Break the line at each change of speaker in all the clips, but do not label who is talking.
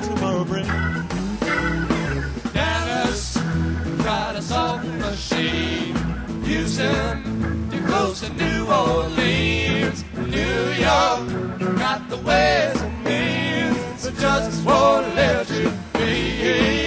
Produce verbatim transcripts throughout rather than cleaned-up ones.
tomorrow brings.
Dallas, got a sewing machine. Houston, too close to New Orleans. New York, got the ways and means, but just won't let you be.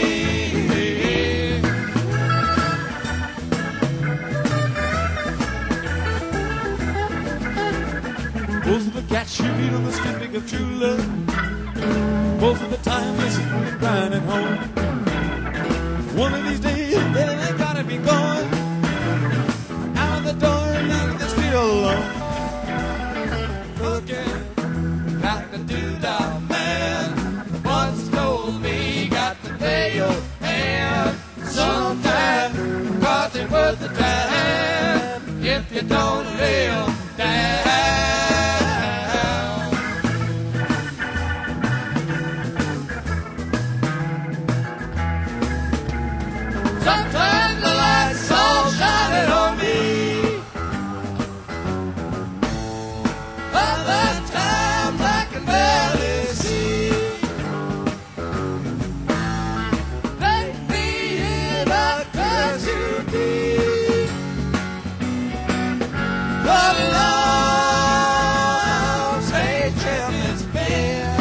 Most of the cats you meet on the street think of true love. Most of the time they seem to be crying at home. One of these days, baby, they gotta be going out of the door and out of the street alone.
Looking like the doodah man once told me, got to pay your hand sometime, cause it worth the time if you don't lay 'em down. Sometimes the lights all shining on me, other times I can barely see. Make me in a curse you deep. What a long, strange trip it's been.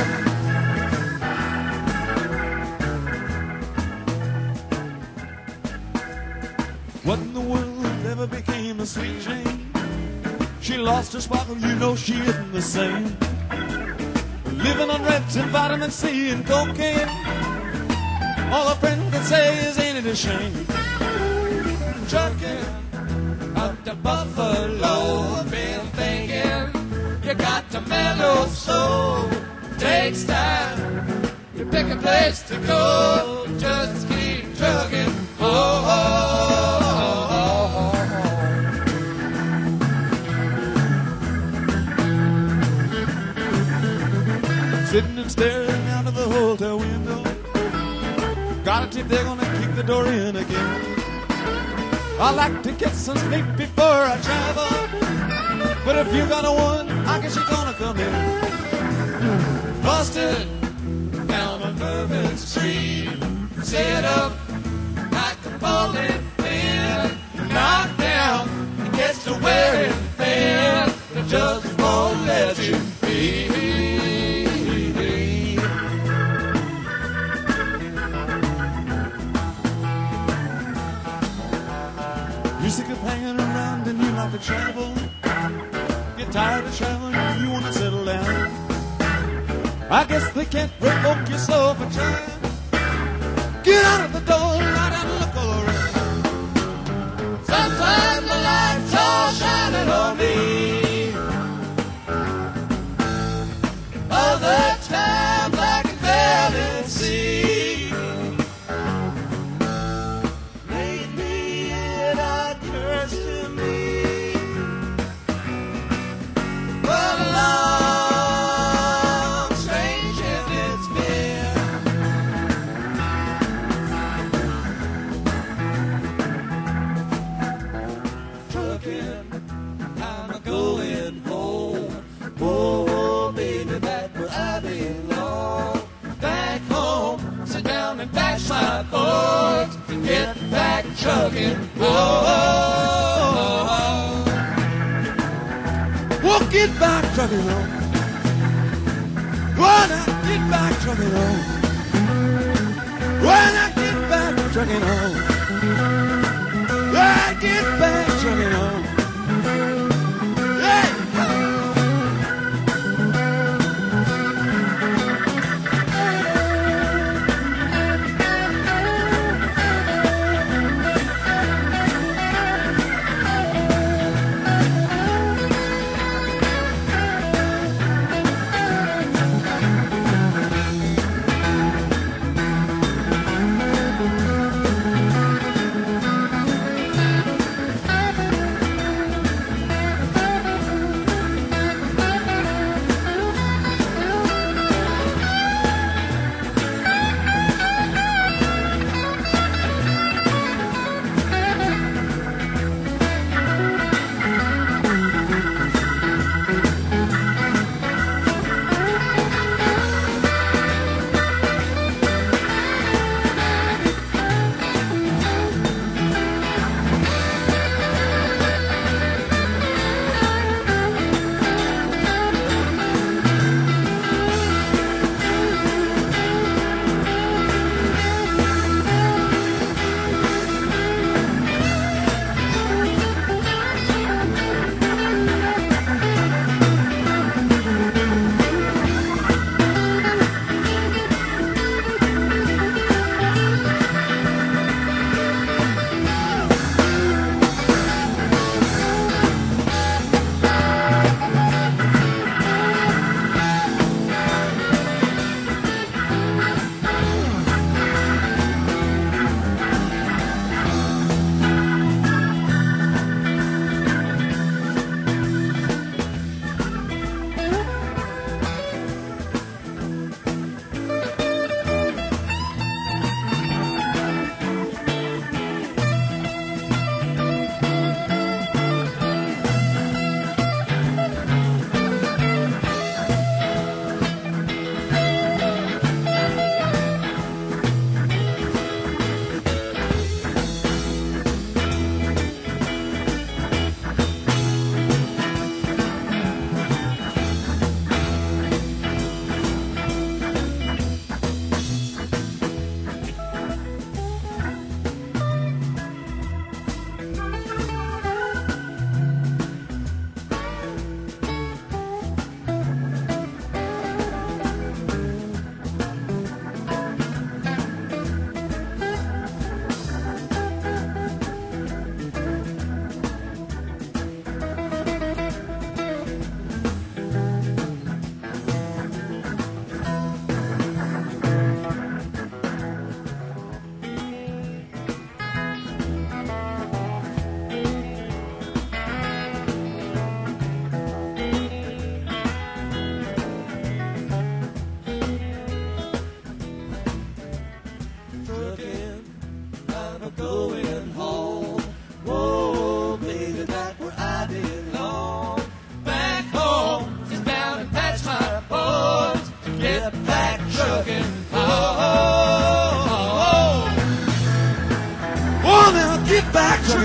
What in the world ever became a sweet Jane? She lost her sparkle, you know she isn't the same. Living on Reds and vitamin C and cocaine. All a friend can say is, ain't it a shame?
Trucking up to Buffalo, been thinking you got to mellow slow. Takes time to pick a place to go. Just keep trucking. Oh, oh, oh, oh, oh.
Sitting and staring out of the hotel window. Got a tip they're gonna kick the door in again. I like to get some sleep before I travel, but if you got a one, I guess you're gonna come in.
Busted down on Bourbon Street, set up like a bowling pin, knocked down, it gets to wearing thin, it just won't let you be.
You're sick of hanging around and you like to travel. Get tired of traveling, you wanna settle down. I guess they can't provoke you so for trying. Get out of the door, light and look all around.
Sometimes the lights all shining on me, other times I can barely see. Made me in a curse to me. What a long, strange shift it's been. Trucking, I'm a going home. Oh, baby, back where I belong. Back home, sit down and bash my boards and get back trucking. Oh, oh, oh, oh.
Well, get back trucking on. Why not get back trucking on? Why not get back trucking on? Why get back trucking on? Hey!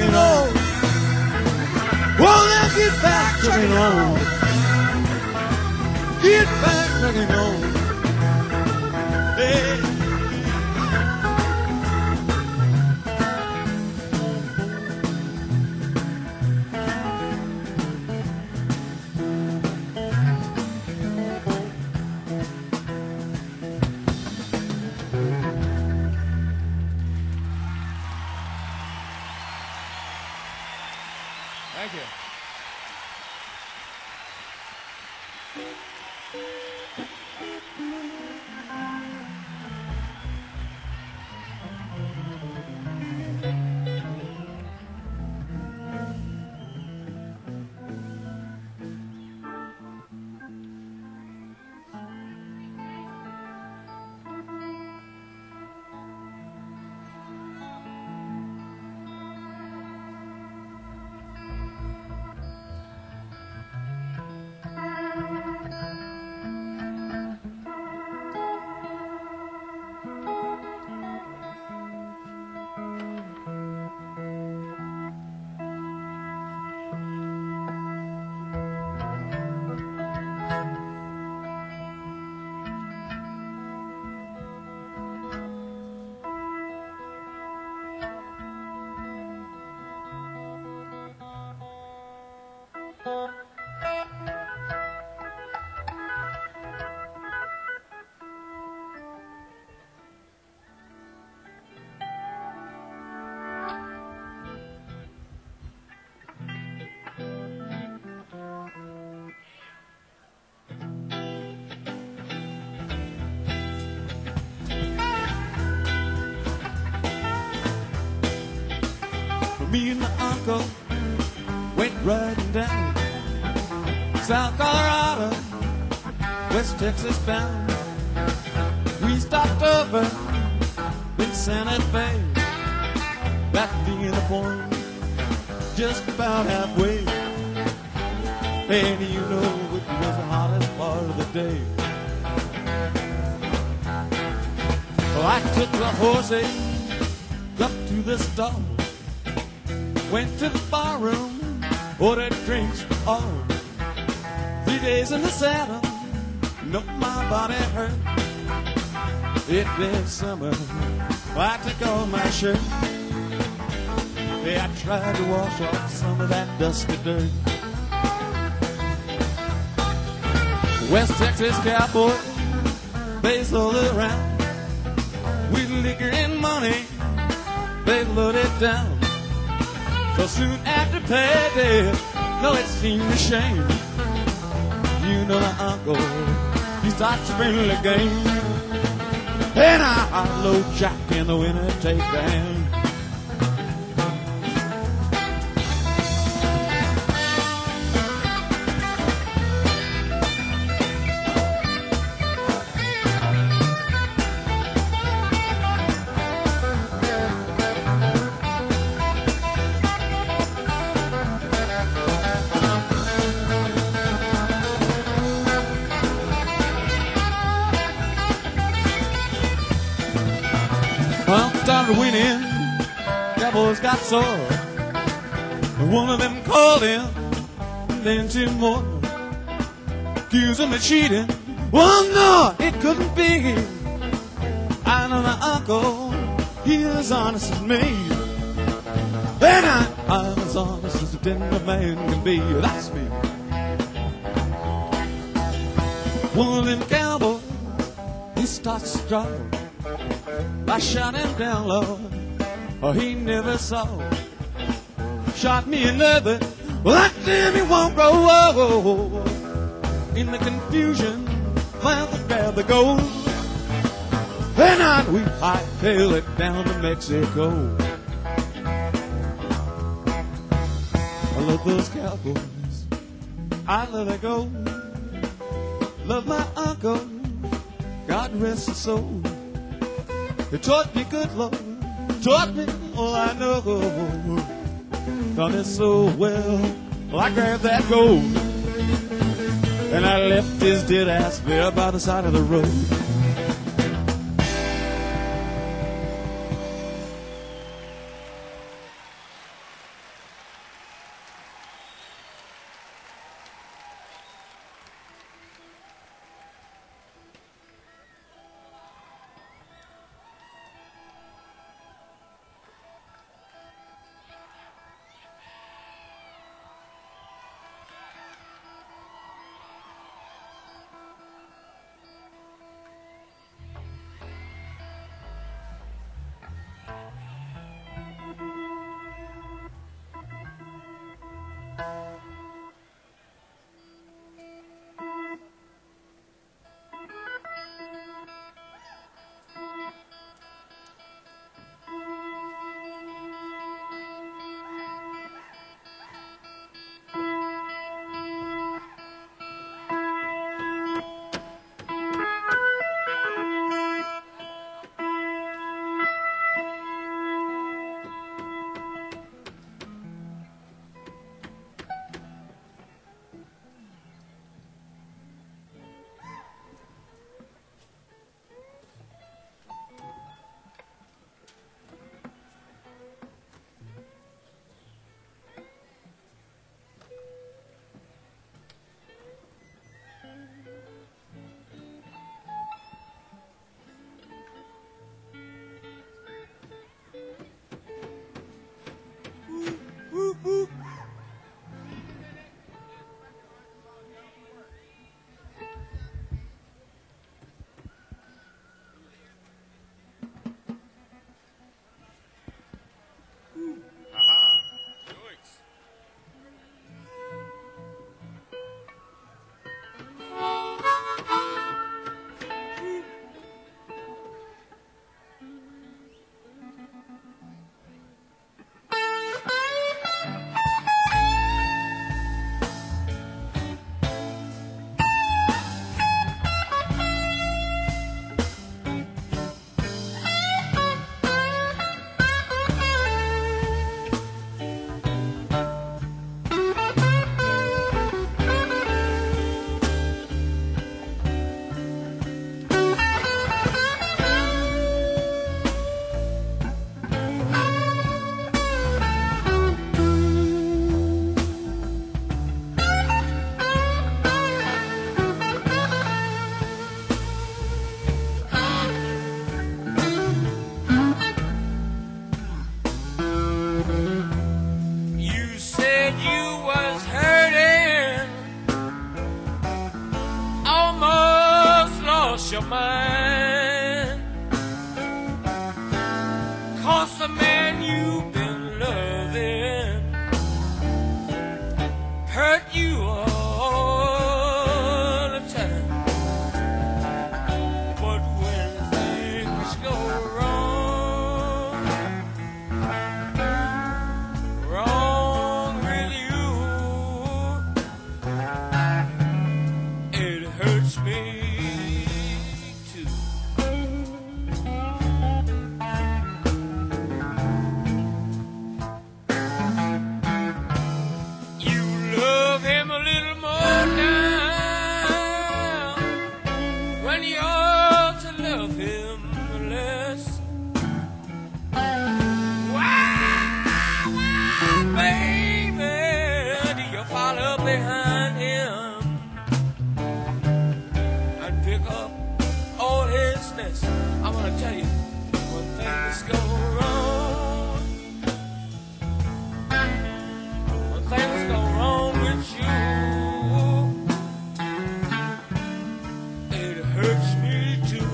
trucking on. Well, then get back trucking on. Get back trucking on. Hey.
Thank you.
Me and my uncle went riding down South Colorado, West Texas bound. We stopped over in Santa Fe, that being the point, just about halfway. And you know it was the hottest part of the day. Well, I took the horses up to the stall, went to the bar room, ordered drinks for all. Three days in the saddle, no, my body hurt. It was summer, I took off my shirt. Yeah, I tried to wash off some of that dusty dirt. West Texas cowboy, they sold it around. With liquor and money, they loaded down. So soon after payday, no, it seemed a shame. You know my uncle, he starts to bring the game. And I load Jack in the winter, take the hand. Well, started winning, Cowboys got sore. One of them called him, then two more. Accused him of cheating. Well, no, it couldn't be. I know my uncle, he was honest as me. Then I, I'm as honest as a tender man can be. That's me. One of them cowboys, he starts strong. I shot him down, Lord, or he never saw. Shot me another, well, that damn he won't go. In the confusion, well, they grabbed the gold. And on we hightail it down to Mexico. I love those cowboys, I love their gold. Love my uncle, God rest his soul. He taught me good love, taught me all I know. Done it so well, well, I grabbed that gold. And I left his dead ass there by the side of the road.
ease your mind. 'Cause the man you've been loving hurt you all the time. But when things go wrong, wrong with you, it hurts me too. You love him a little more now when you ought to love him less. Why, why, baby, do you follow behind him and pick up all his mess? I'm gonna tell you, when things go wrong, when things go wrong with you, it hurts me too.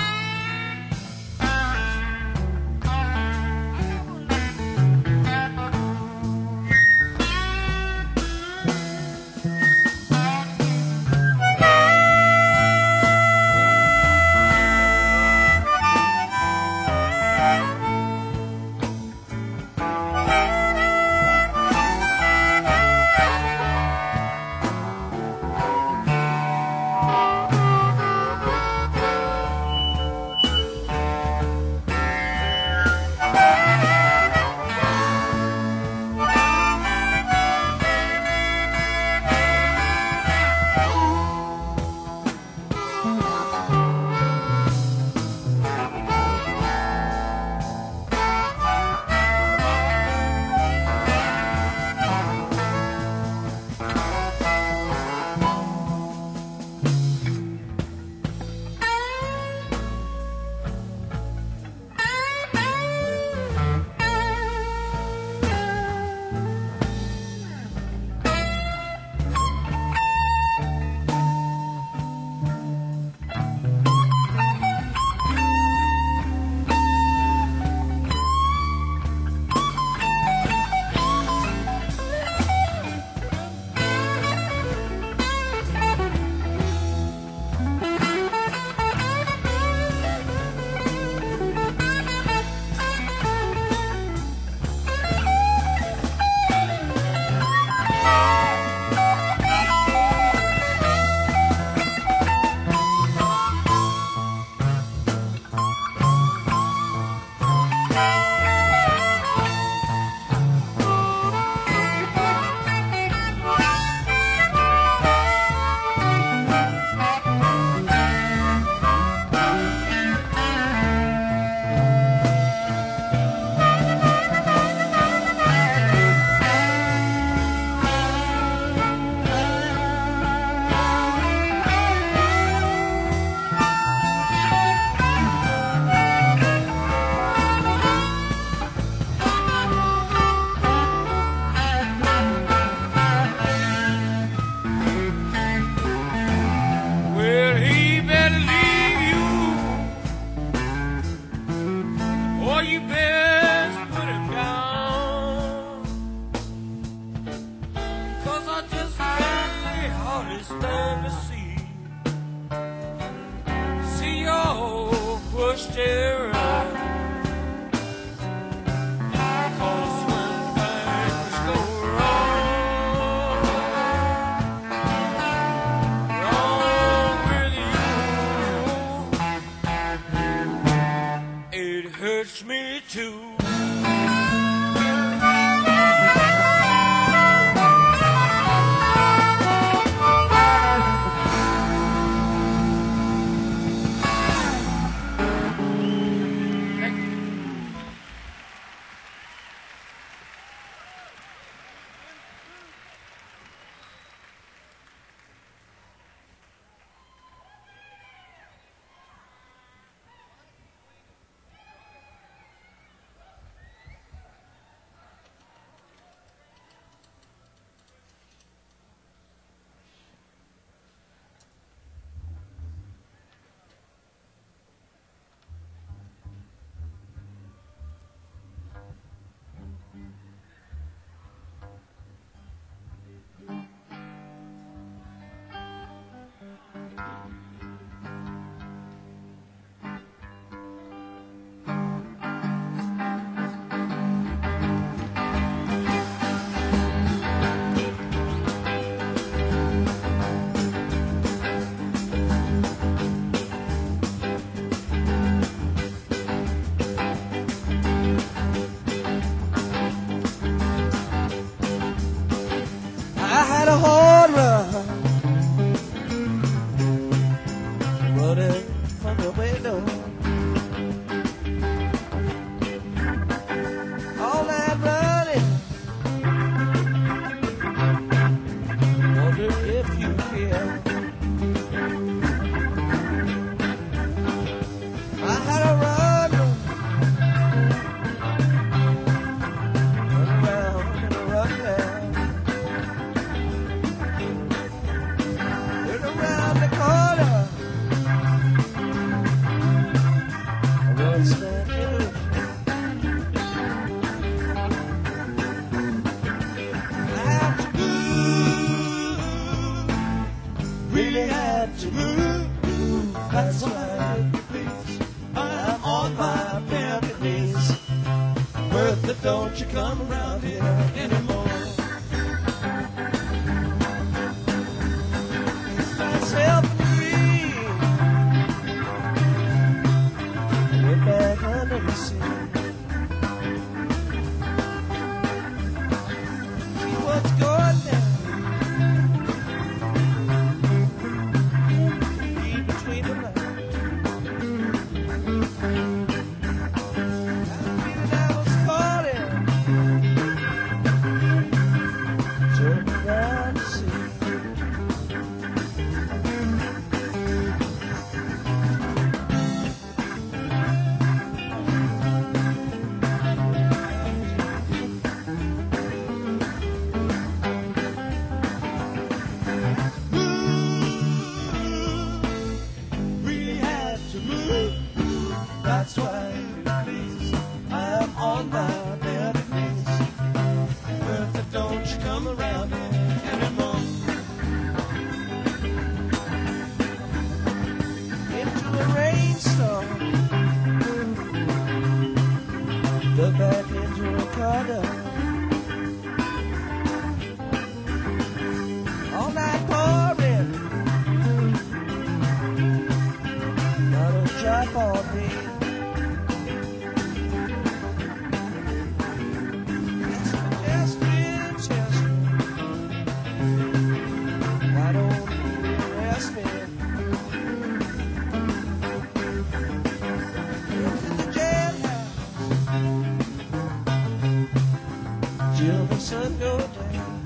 Well, he better leave you, or you best put him down. 'Cause I just really hardly stand to see See your pushed around. 'Cause when things go wrong, wrong with you, it hurts me too. really had to move. That's why, please, I'm on my bended knees. Bertha, don't you come around here anymore. Myself and me, we're back under the sea. See what's going down. That's why, please, I'm on my bended knees. Bertha, don't you come around here anymore. Into a rainstorm, look back into a car door. All night pouring, not a drop on me. Till the sun go down.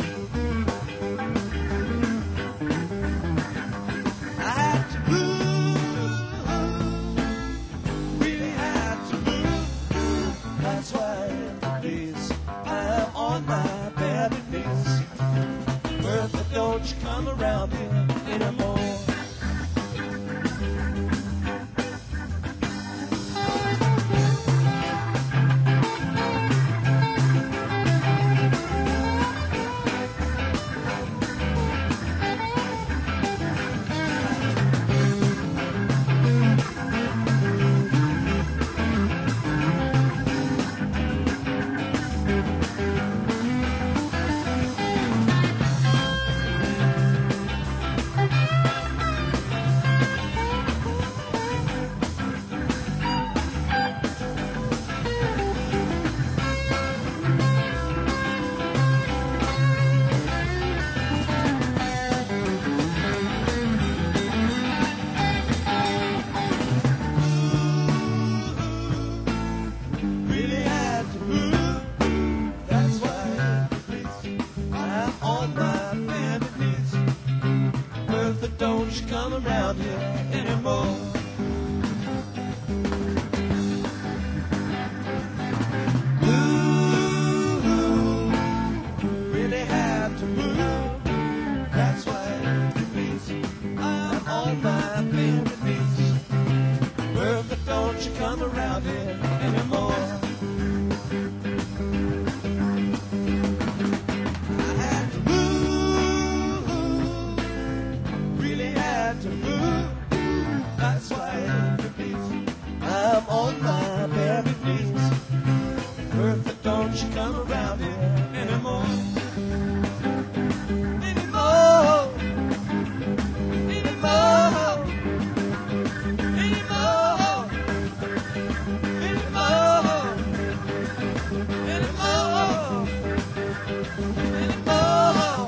I had to move, really had to move. That's why, please, I'm on my bended knees. Bertha, don't you come around here anymore. Don't you come around here anymore. Ooh, really had to move. That's why, please, I'm on my bended knees. Bertha, don't you come around here anymore. To move, that's why, please, I'm on my bended knees. Bertha, don't you come around here anymore. Anymore, anymore, anymore, anymore, anymore, anymore.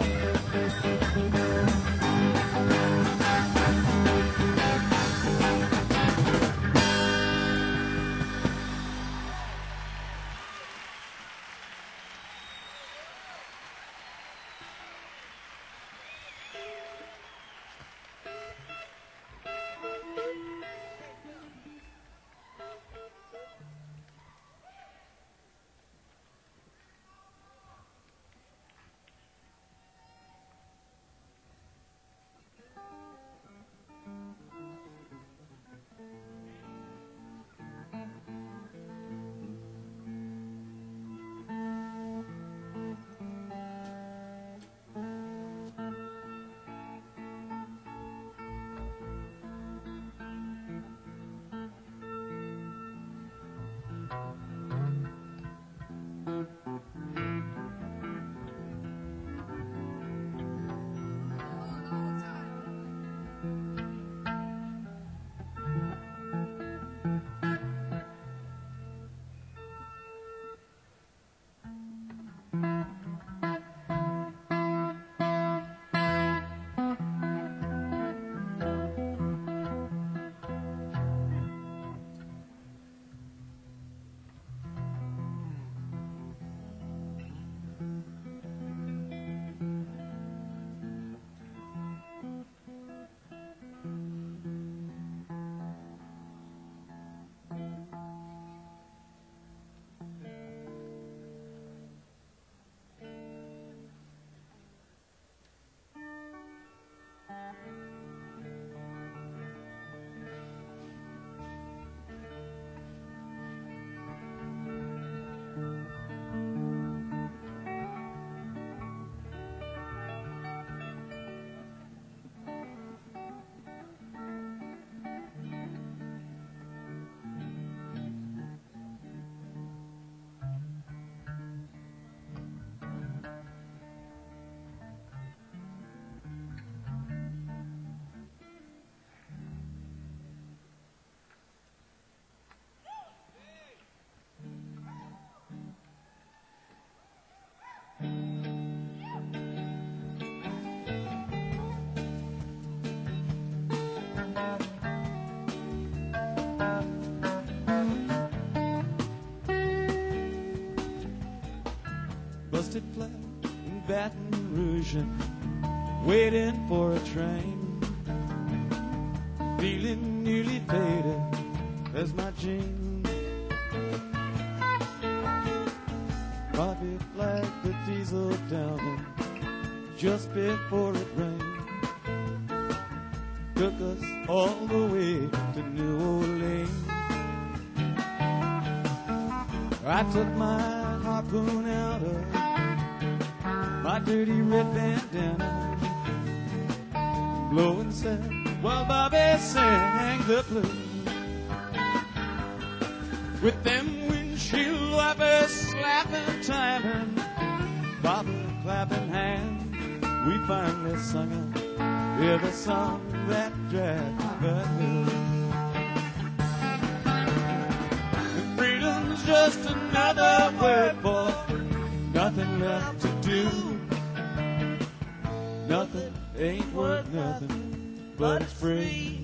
rested flat in Baton Rouge and waiting for a train, feeling nearly faded as my jeans. Bobby flagged the diesel down and just before it rained, took us all the way to New Orleans. I took my harpoon out of my dirty red bandana, blowing sad while Bobby sang the blues. With them windshield wipers slapping time and Bobby clapping hands, we finally sung out every song that Jack could do. And freedom's just another word for nothing left to do. Nothing ain't worth nothing, but it's free.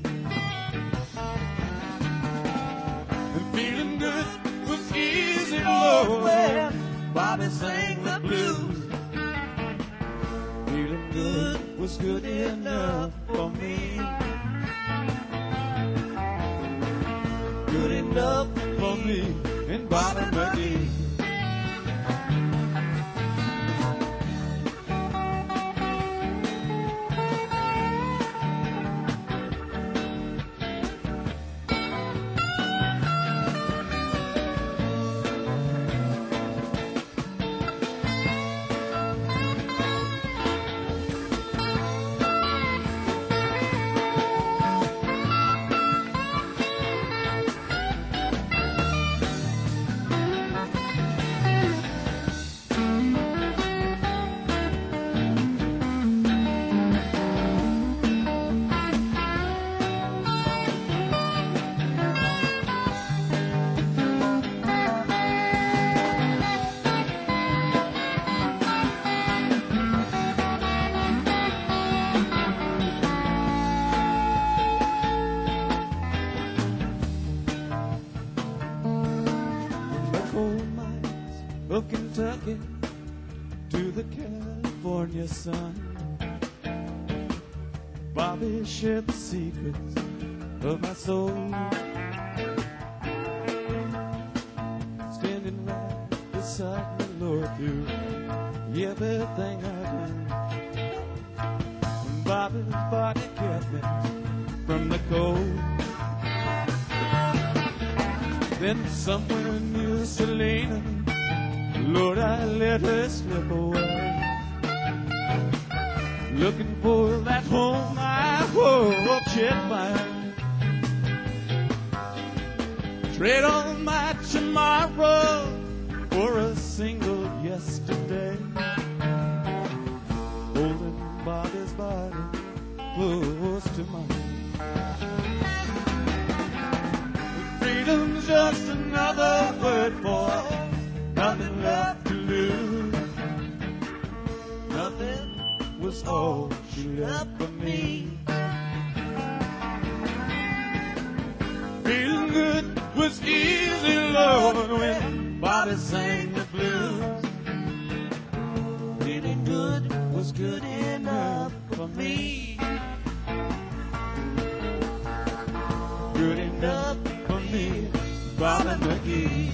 And feeling good was easy, Lord, when Bobby sang the blues. Feeling good was good enough for me. Good enough for me and Bobby McGee. Of Kentucky to the California sun, Bobby shared the secrets of my soul, standing right beside me, Lord, through everything I do. And Bobby's body kept me from the cold. Then somewhere near Selena, Lord, I let her slip away, looking for that home I hope she'd find. Trade on my tomorrow for a single yesterday, holding Bobby's body close to mine. Freedom's just another word for nothing left to lose. Nothing was all she left for me. Feeling good was easy, Lord, when Bobby sang the blues. Feeling good was good enough for me. Good enough for me, Bobby McGee.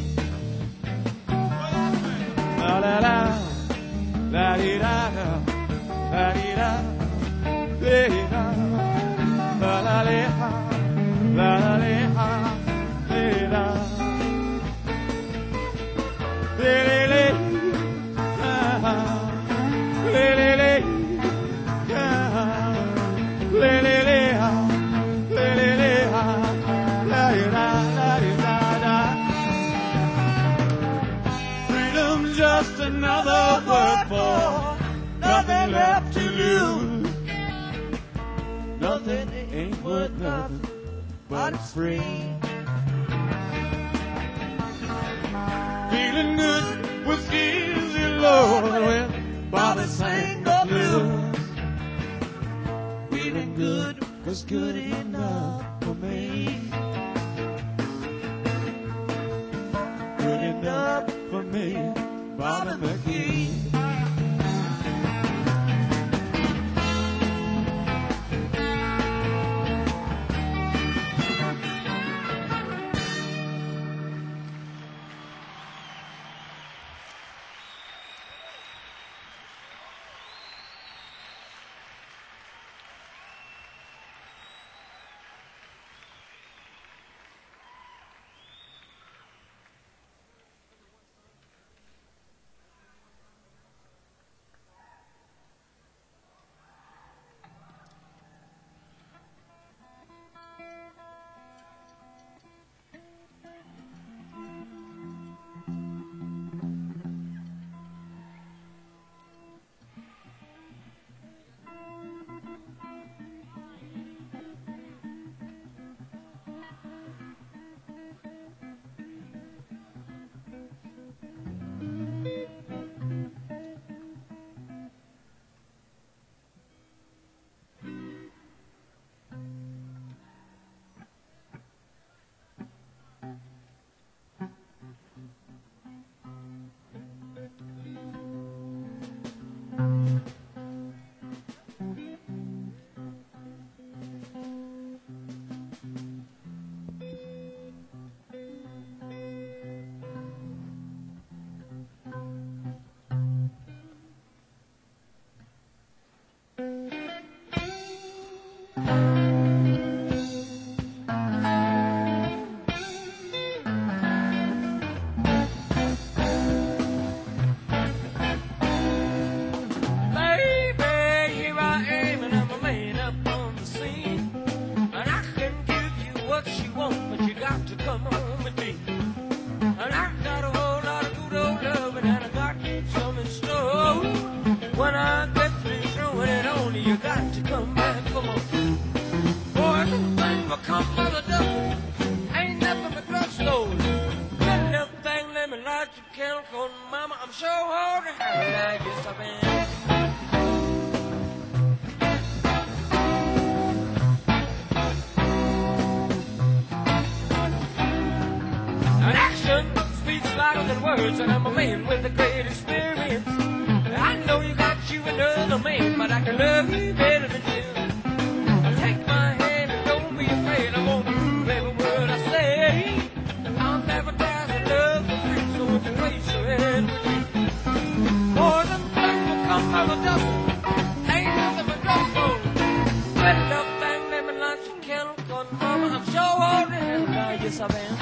La la la, la di da, la di da, di da, la la le ha, la la le ha, di da, le le le, ha ha, le le le, ha, le le le ha, le le le ha, la di da, la di da da. Just another word for nothing left to lose. Nothing ain't worth nothing, but it's free. Feeling good was easy, Lord, when Bobby sang the blues. Feeling good was good enough for me. Good enough for me, Bobby McGee.
plasma come by the dozen. Ain't nothing but drugstore. Good little thing, let me light your candle, 'cause mama, I'm so hard to have. Now, yes, I've been. An action speaks louder than words, and I'm a man with a great experience. I know you got you another man, but I can love you better than you. Take my hand and don't be afraid. I won't prove every word I say. I'll never dare to love the free, so if you raise your head with me, more than black will come by the dozen. Ain't nothing but drugstore. Let it up, thing, let me light your candle, 'cause mama, I'm so hard to handle. Now, yes, I am.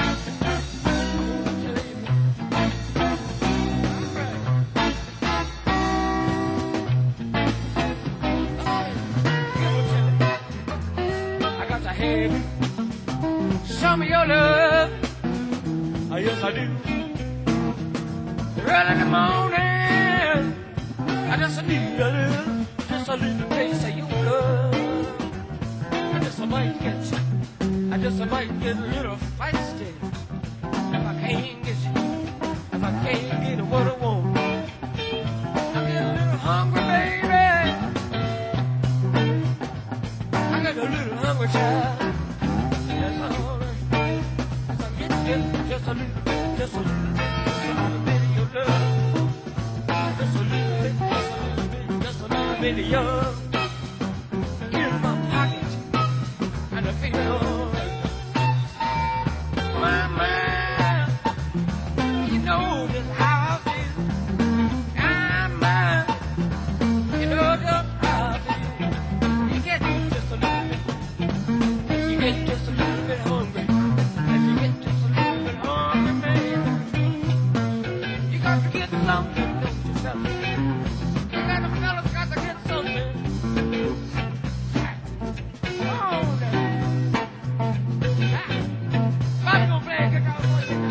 Some of your love, oh, yes I do. Early in the morning, I just need a little, just a little taste of your love. I just might get you, I just might get a little feisty. If I can't get you, if I can't get what I want, I get a little hungry, baby. I get a little hungry, child. Just a little bit, just a little bit, just a little bit of your love. Just a little bit, just a little bit, just a little bit of your in my pocket, and I feel alright. My mind, you know just how I feel. I'm mine, you know just how I feel. You get just a little bit, you get just a little bit hungry. Something, don't you something? You got a fella's got to get something. Oh, now. I'm gonna play a kick out for you.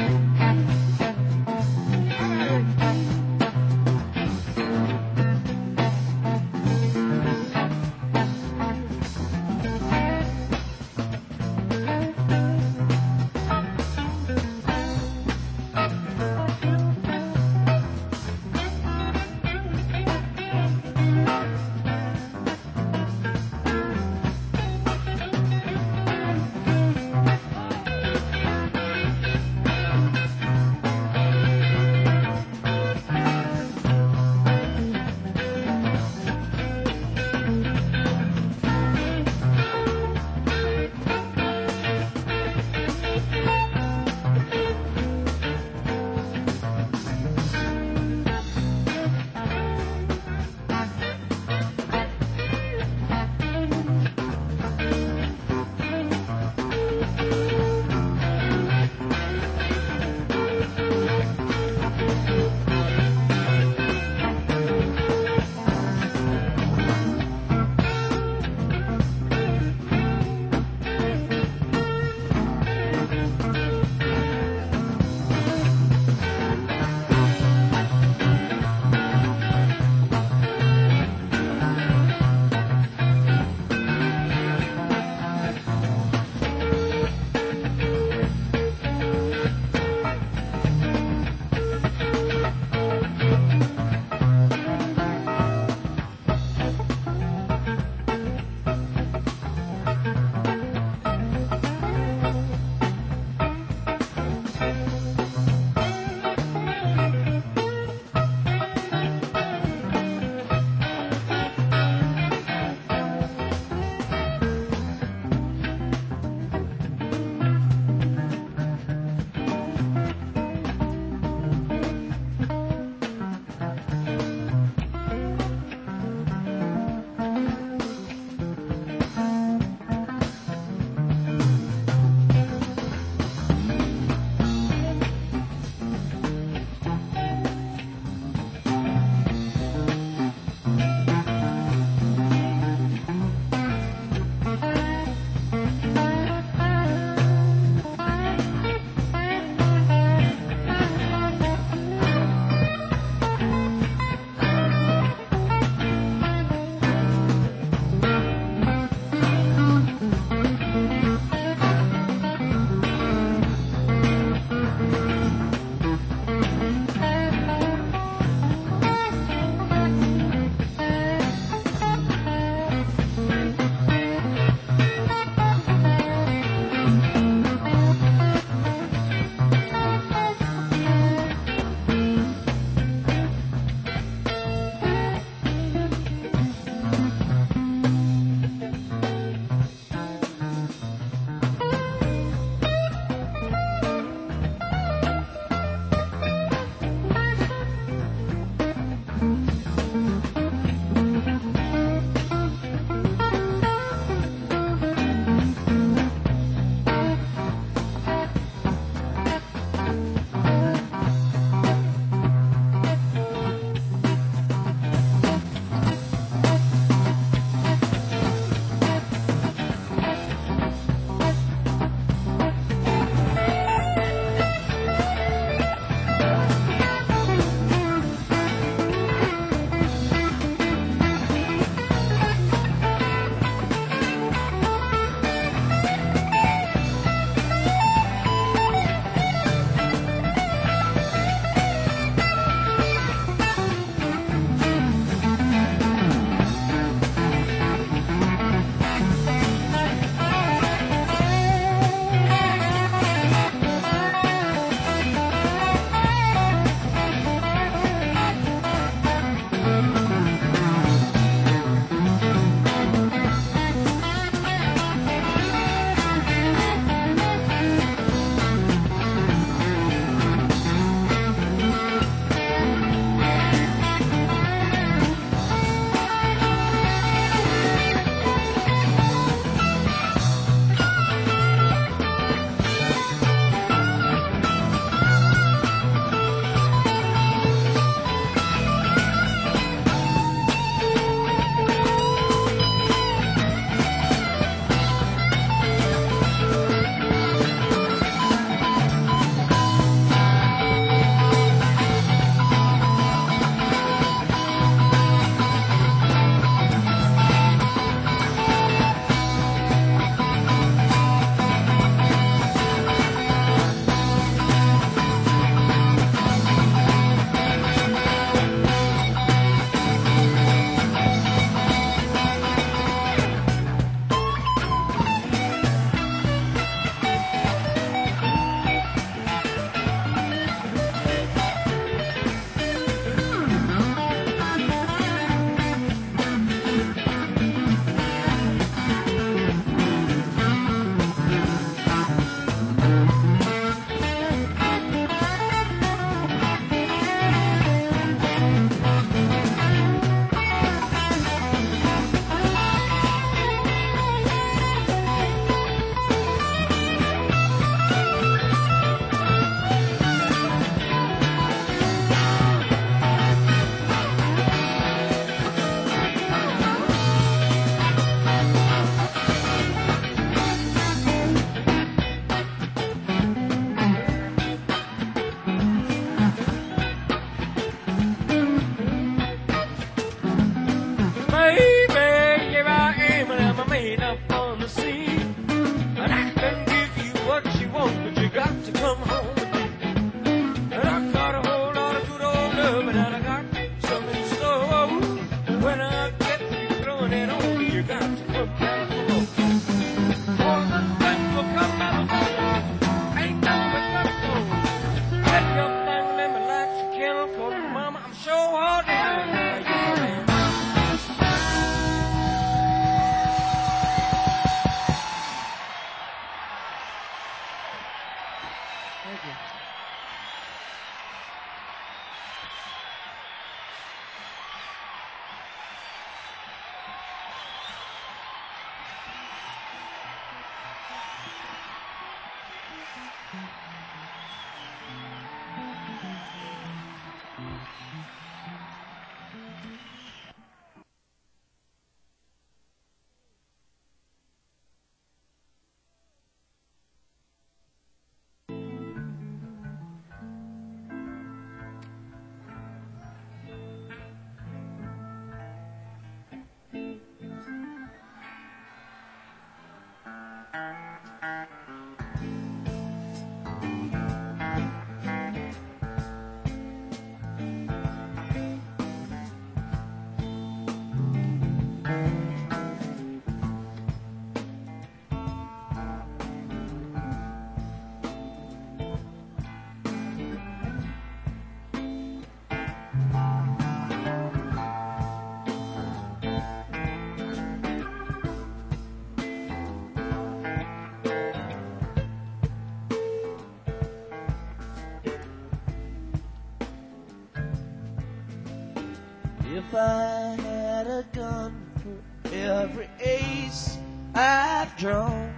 If I had a gun for every ace I've drawn,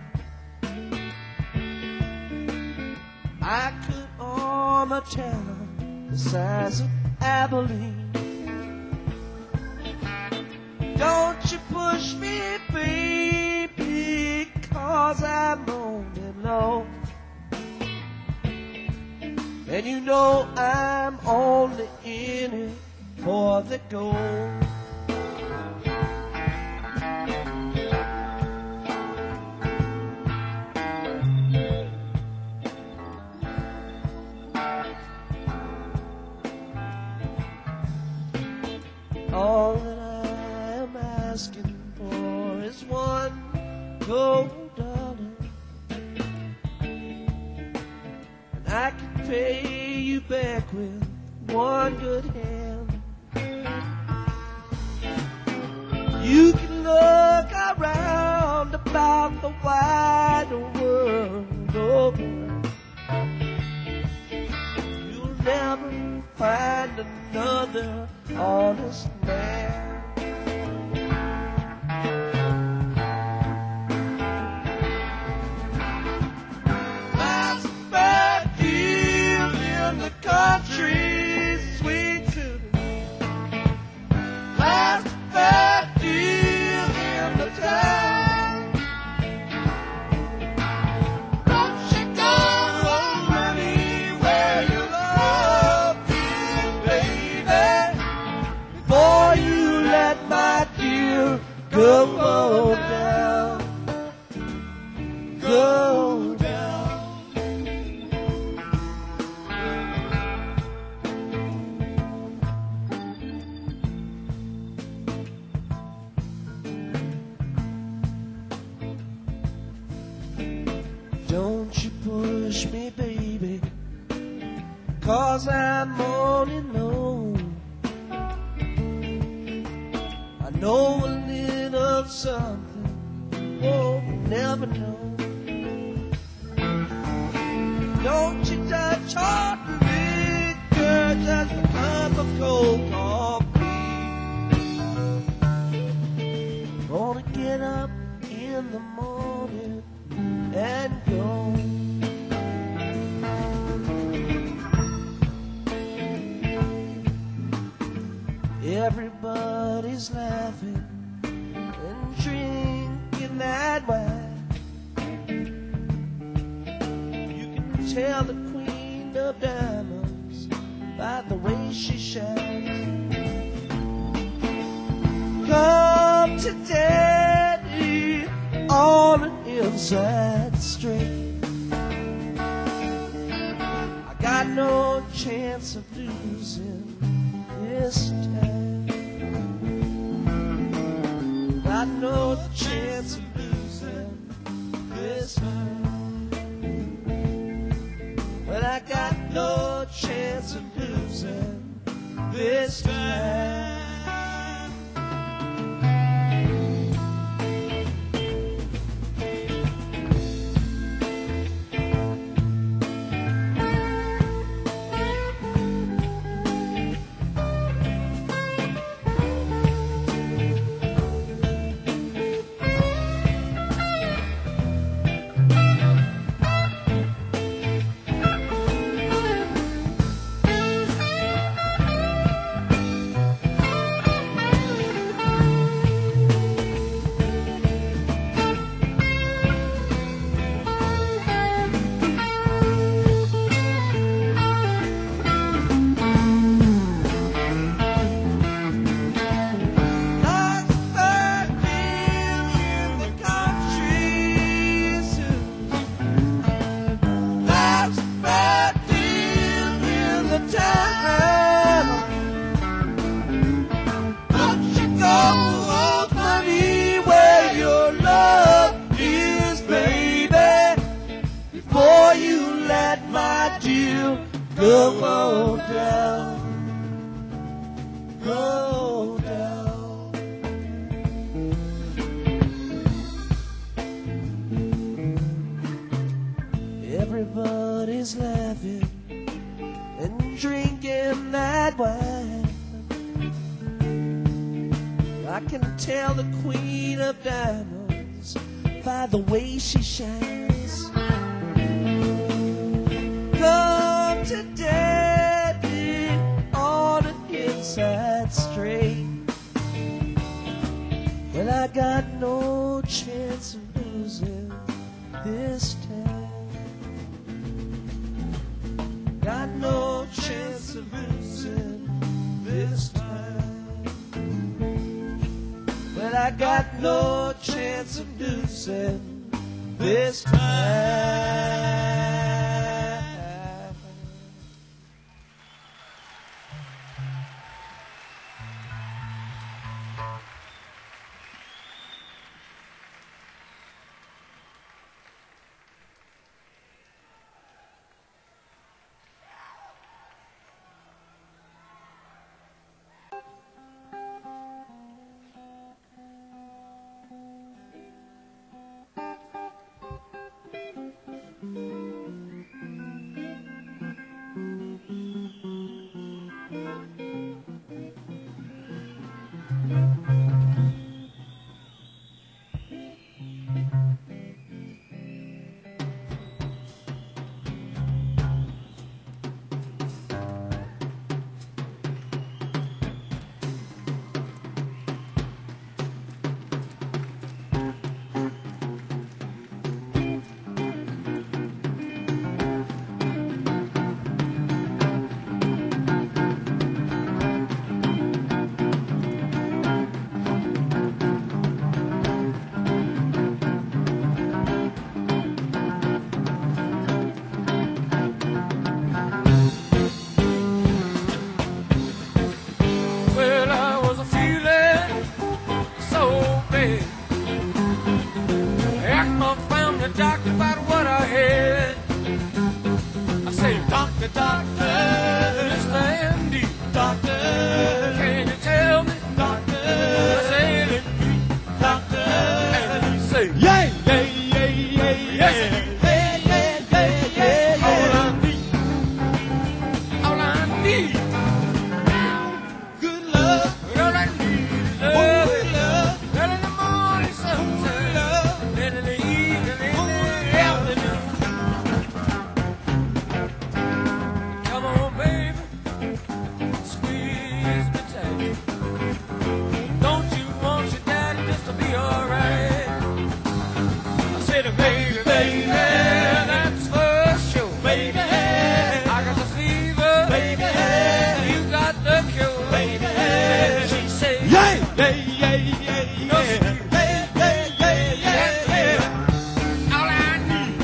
I could arm a town the size of Abilene. Don't you push me, baby, 'cause I'm only low. And you know I'm only in it for the gold. All that I am asking for is one gold dollar, and I can pay you back with one good hand. You can look around about the wide world over. You'll never find another honest man. Life's a bad deal in the country, sweet to me. Life's a bad deal in the town. Don't you go throw money where you love is, baby, before you let my dear go down, go down. Don't you push me, baby, 'cause I'm only low. I know a little something, oh, never know. Don't you touch hot liquor, just a cup of cold coffee. Gonna get up in the morning and go. Everybody's laughing and drinking that wine. You can tell the queen of diamonds by the way she shines. Come to daddy on an inside street. I got no chance of losing this time. Got no chance of losing this time. But I got no chance of losing this time. Come on down, go down. Everybody's laughing and drinking that wine. I can tell the queen of diamonds by the way she shines. Come to daddy on an inside straight. Well, I got no chance of losing this time. Got no chance of losing this time. But I got no chance of losing this time.
Doctor about what I had. I say, doctor, doctor, Mister Andy, doctor, can you tell me, doctor? I say, let me, doctor, and he say, yay, yay, yay, yay, yay, yay, yay, yay, yay, yay. All I need, all I need, good love. All I need is love. Good love. Early in the morning, sunshine, love. Then in the evening. Come on, baby, squeeze me tight. Don't you want your daddy just to be alright? I said, baby, baby, that's for sure. Baby, I got the fever. Baby, you got the cure. Baby, she said, yay, yay, yay, yay, no excuse. Yay, yay, yay, yay, yay. All I need,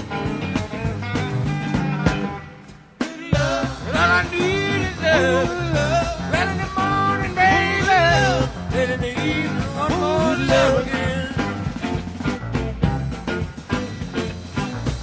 all I need is love. Right in the morning, baby. Then in the evening, one more love again.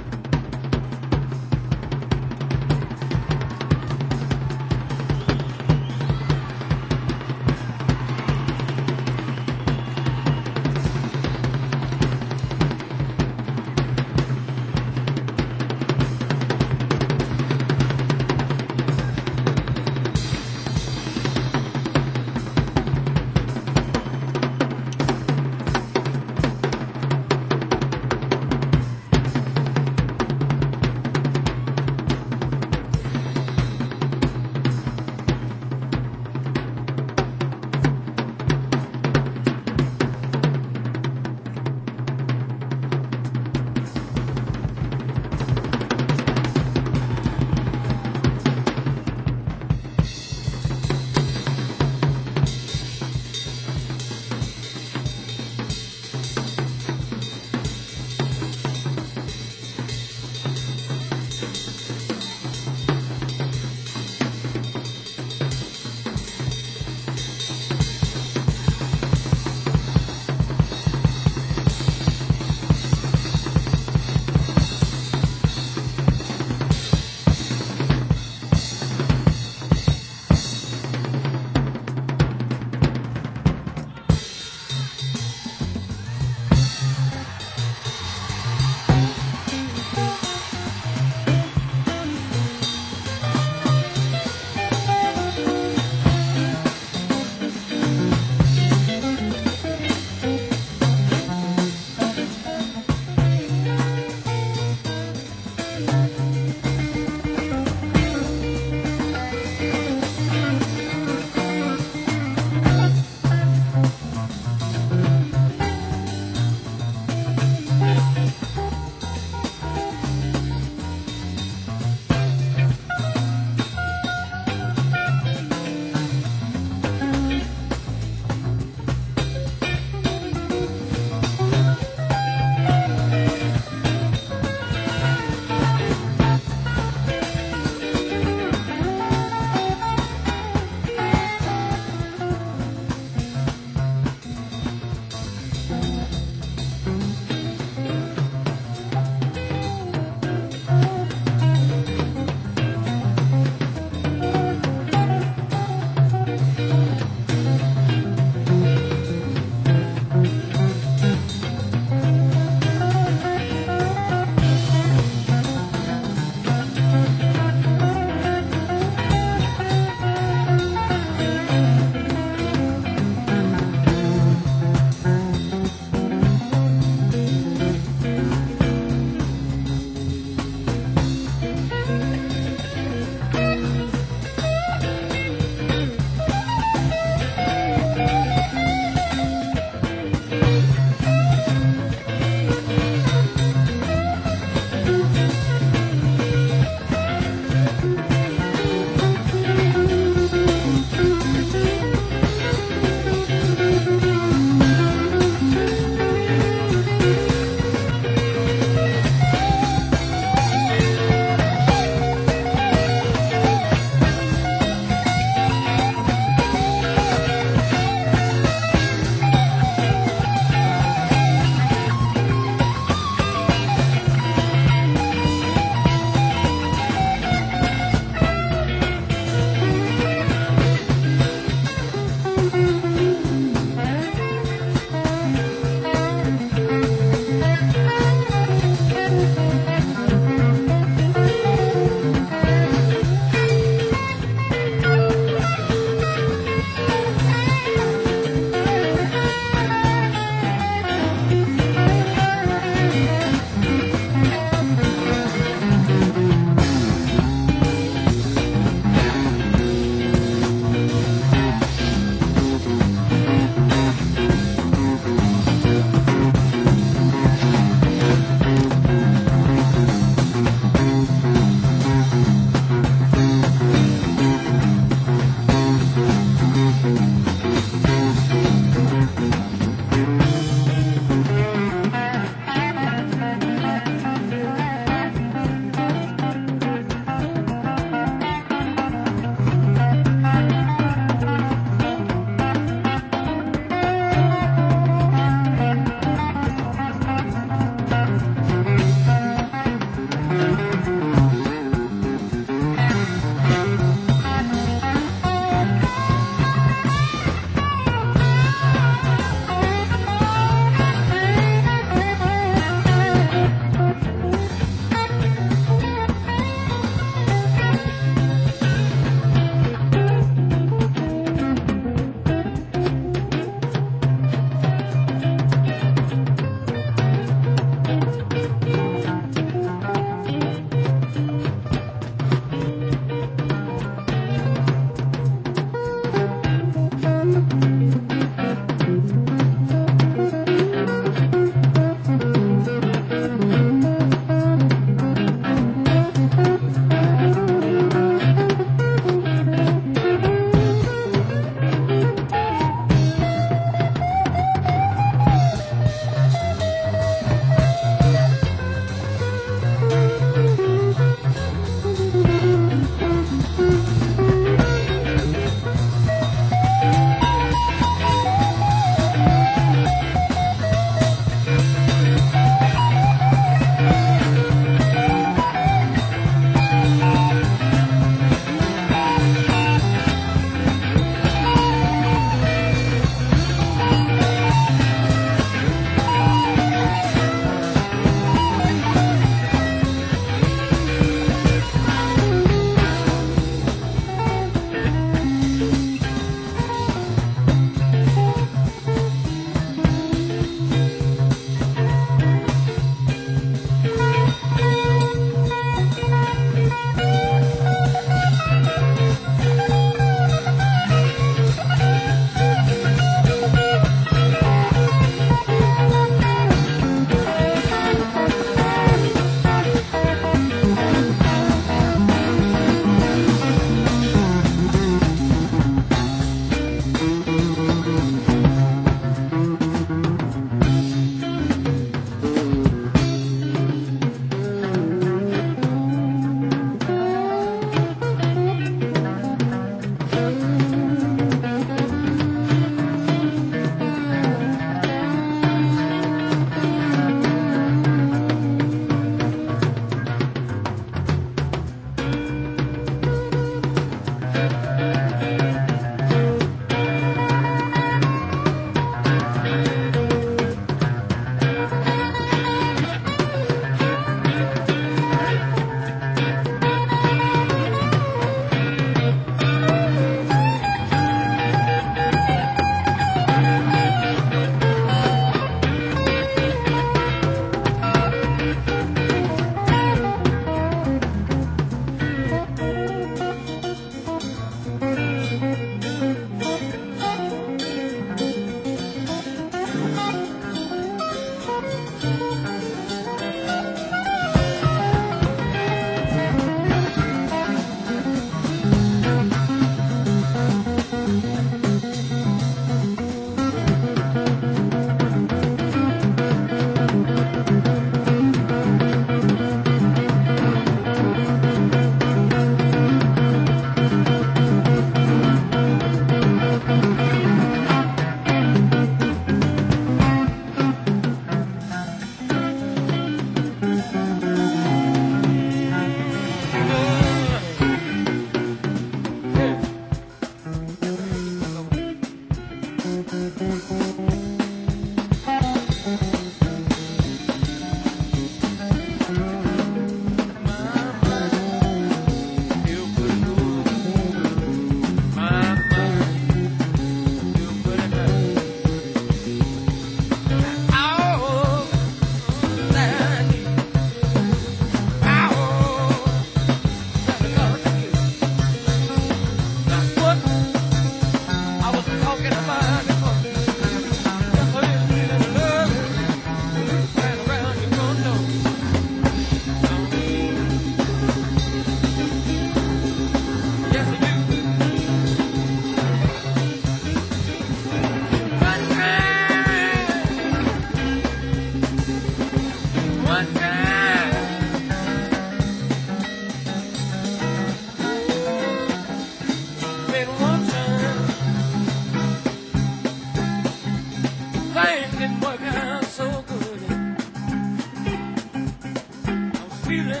feeling,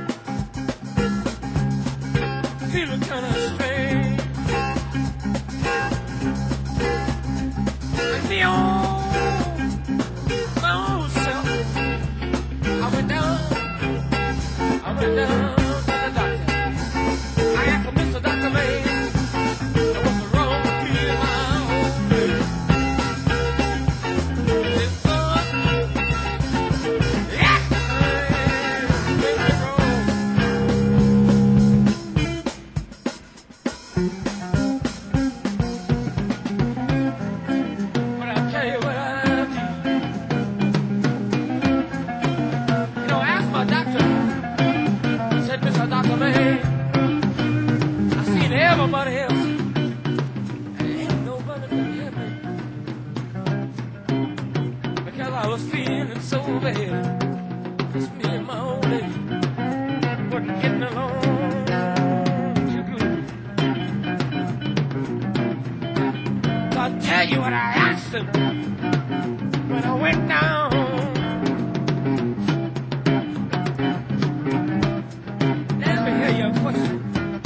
feeling kind of strange. And me on my own self, I went down, I went down to the doctor. I asked for Mister Doctor Man, what's wrong with me and my old lady? He said, son, yeah, baby, wrong. But I'll tell you what I do. You know, I asked my doctor, I said, Mister Doctor Man, I seen everybody else. Ain't nobody can help me. Because I was feeling so bad. Just me and my old lady wasn't getting along too good. So I'll tell you what I asked him when I went down. Let me hear your question.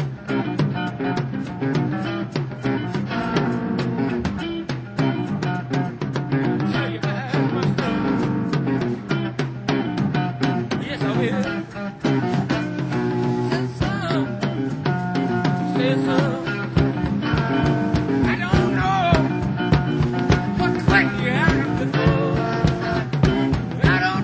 Tell you how much love. Yes, I will. Say some, say some. I don't know what question you have to know. I don't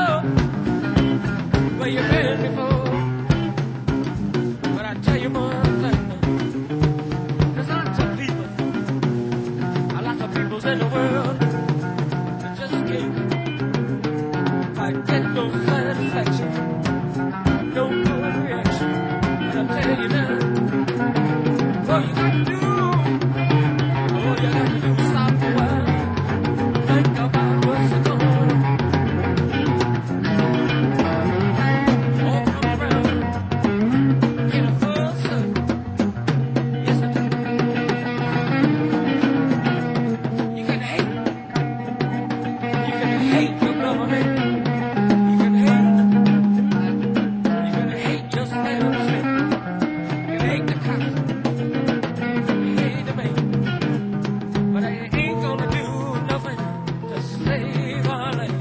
know where you've been before. But I tell you one thing, there's lots of people, a lot of people in the world that just can't I get no satisfaction, no good reaction. And I'm telling you now, all you gotta do, all you have to do is stop a while, think about what's going on. Walk around in a full circle. Yes, I do. You can hate, you can hate your government. You can hate, you can hate your establishment. You can hate the cops. You hate the man. But I ain't gonna do nothing to save our land.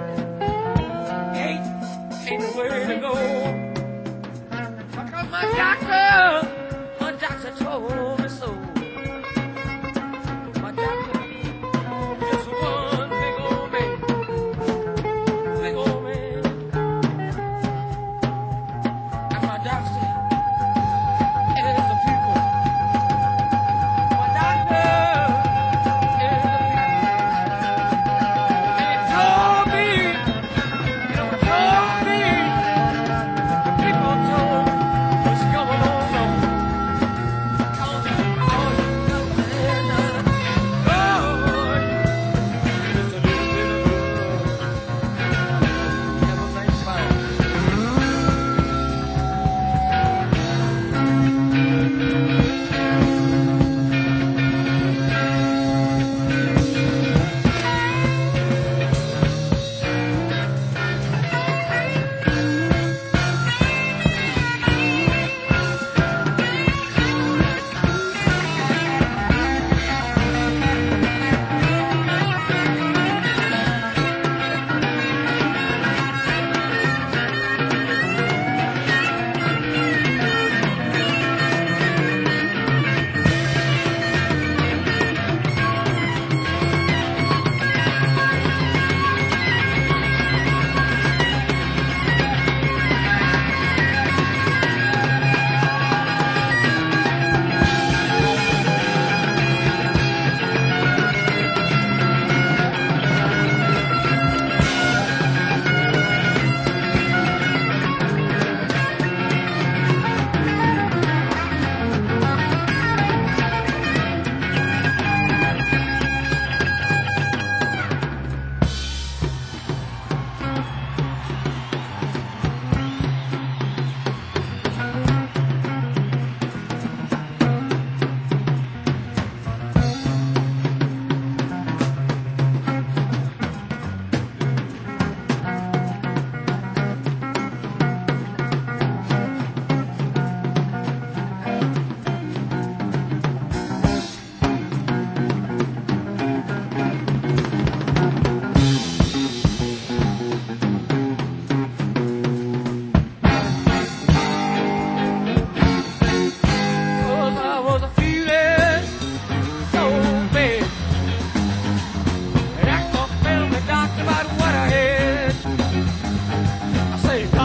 Hate ain't the way to go. Because my doctor, my doctor told me so. My doctor is one big old man, big old man. And my doctor is the people. My doctor is the people. And he told me, you know, told me, the people told me what's going on.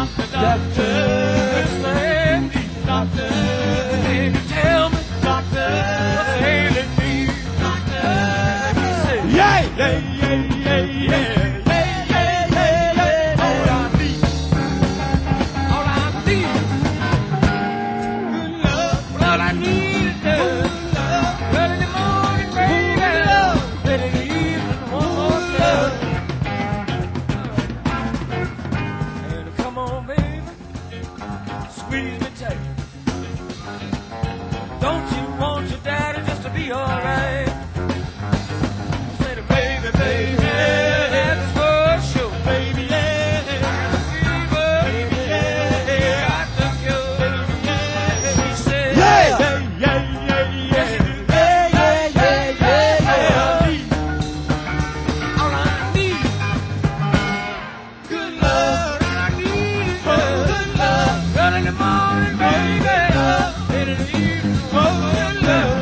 Doctor, doctor, say, doctor, can you tell me, doctor, what's ailing me, doctor? He said, yeah, yeah, yeah, yeah, yeah. Alright. Say, baby, baby, that's for sure. Baby, yeah, baby, yeah, I took you. She said, yeah, yeah, yeah, yeah, yeah, yeah, yeah, yeah, yeah, yeah. All I need, good love. All I need is good love. Early in the morning, baby, late in the evening, oh, good love.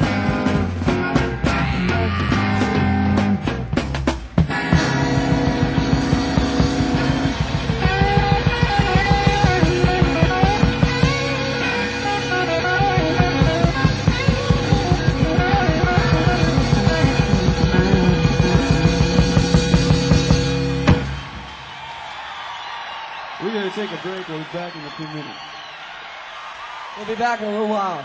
We're going to take a break. We'll be back in a few minutes.
We'll be back in a little while.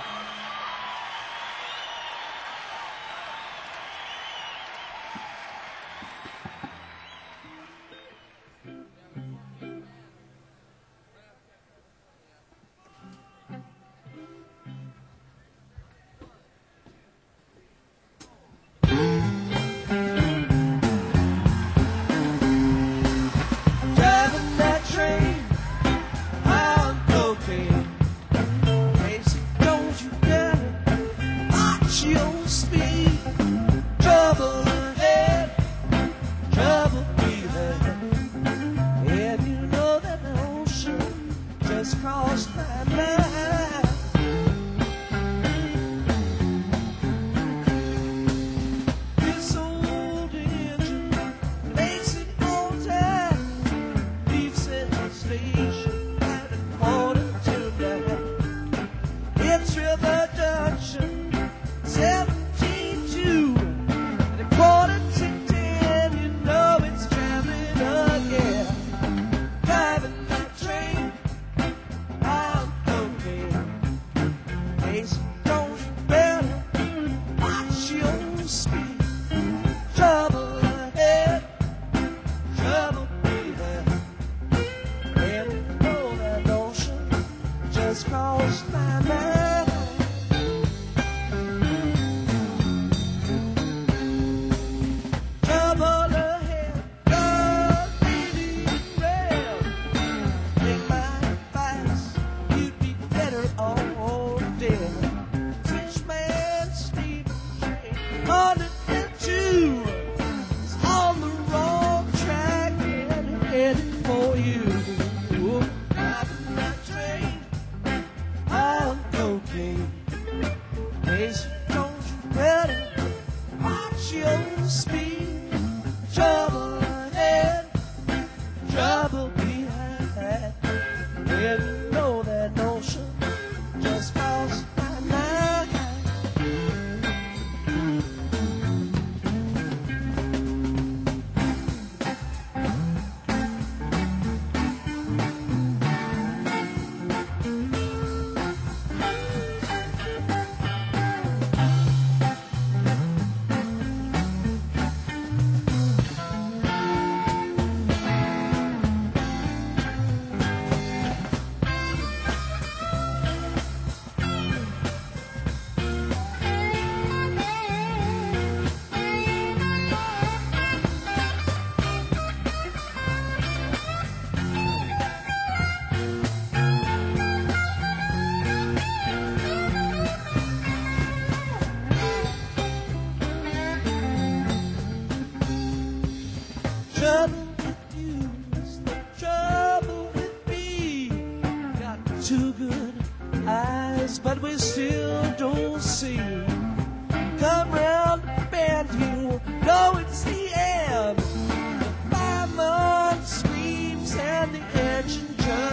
Two good eyes, but we still don't see. Come round the bend, you know it's the end. The fireman screams and the engine just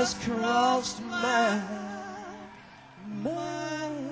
just crossed my mind.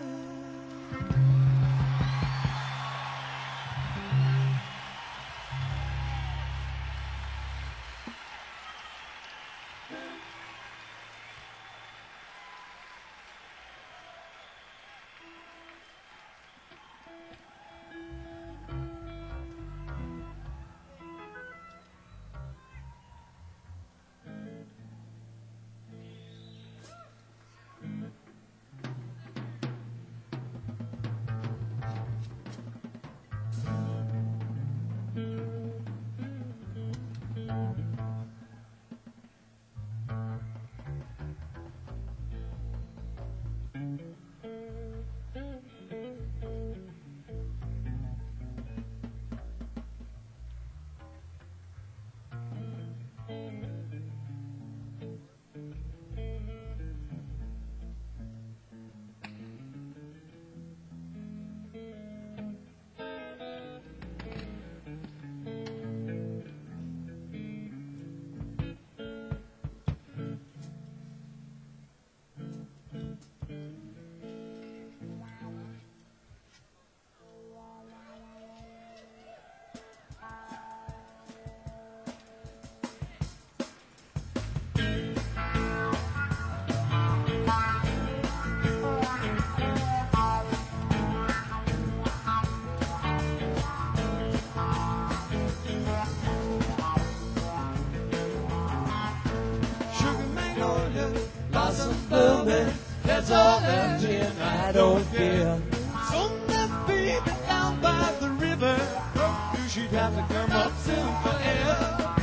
It's all empty and I don't care.
So that baby down by the river, knew she'd have to come up soon for air.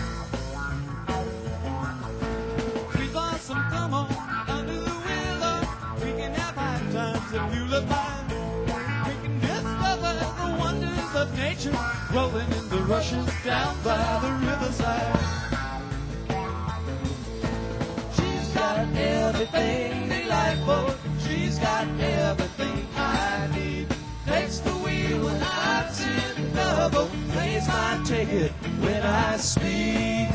Sweet blossom, come on, under the willow. We can have high times if you look by. We can discover the wonders of nature, rolling in the rushes down by the riverside.
She's got everything they like, boy. She's got everything I need. Takes the wheel when I'm in double. Plays my ticket when I speed.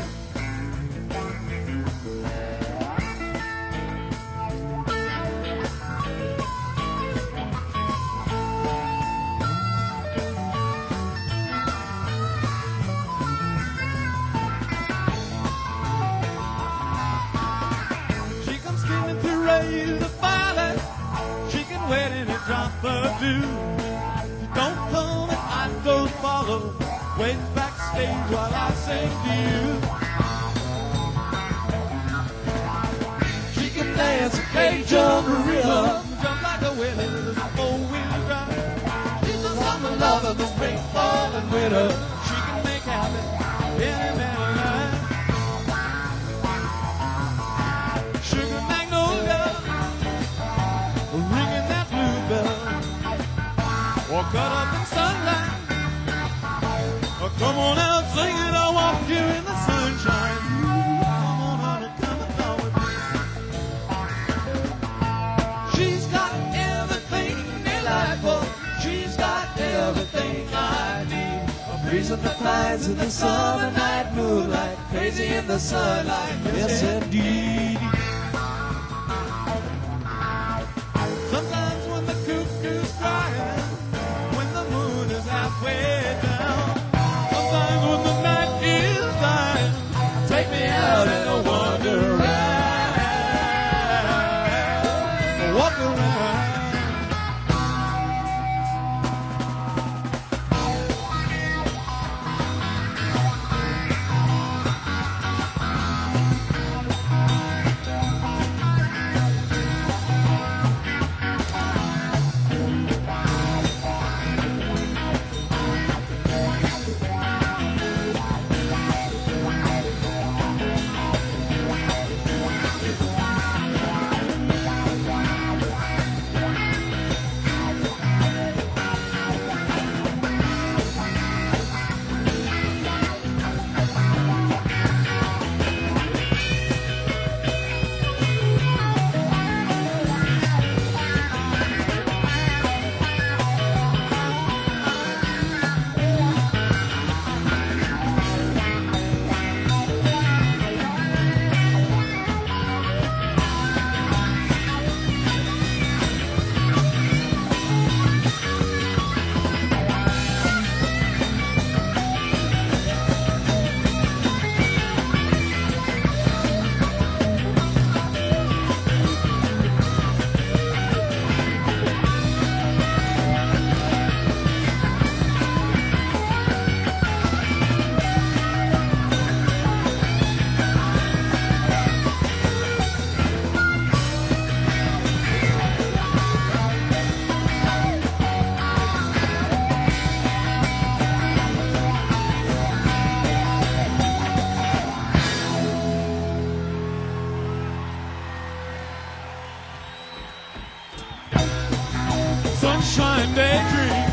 She comes screaming to raise the fire. She can wait in a drop or two. You don't come and I don't follow. Wait backstage while I sing to you. She can dance a Cajun rhythm, jump like a willy with a four-wheel drive. She's a summer lover, the spring, fall, and winter. She can make happen any man alive. Sugar magnolia, ringing that bluebell, or cut up in sunlight, or come on out, sing it, I'll walk here in the sunshine. Come on, honey, come along with me. She's got everything they like for. She's got everything I need. A breeze of the pines in the summer night moonlight, crazy in the sunlight, yes indeed. Sometimes when the cuckoo's crying, when the moon is halfway down, sometimes when the night is dying, take me out in a wonderland, walk around. sunshine daydream.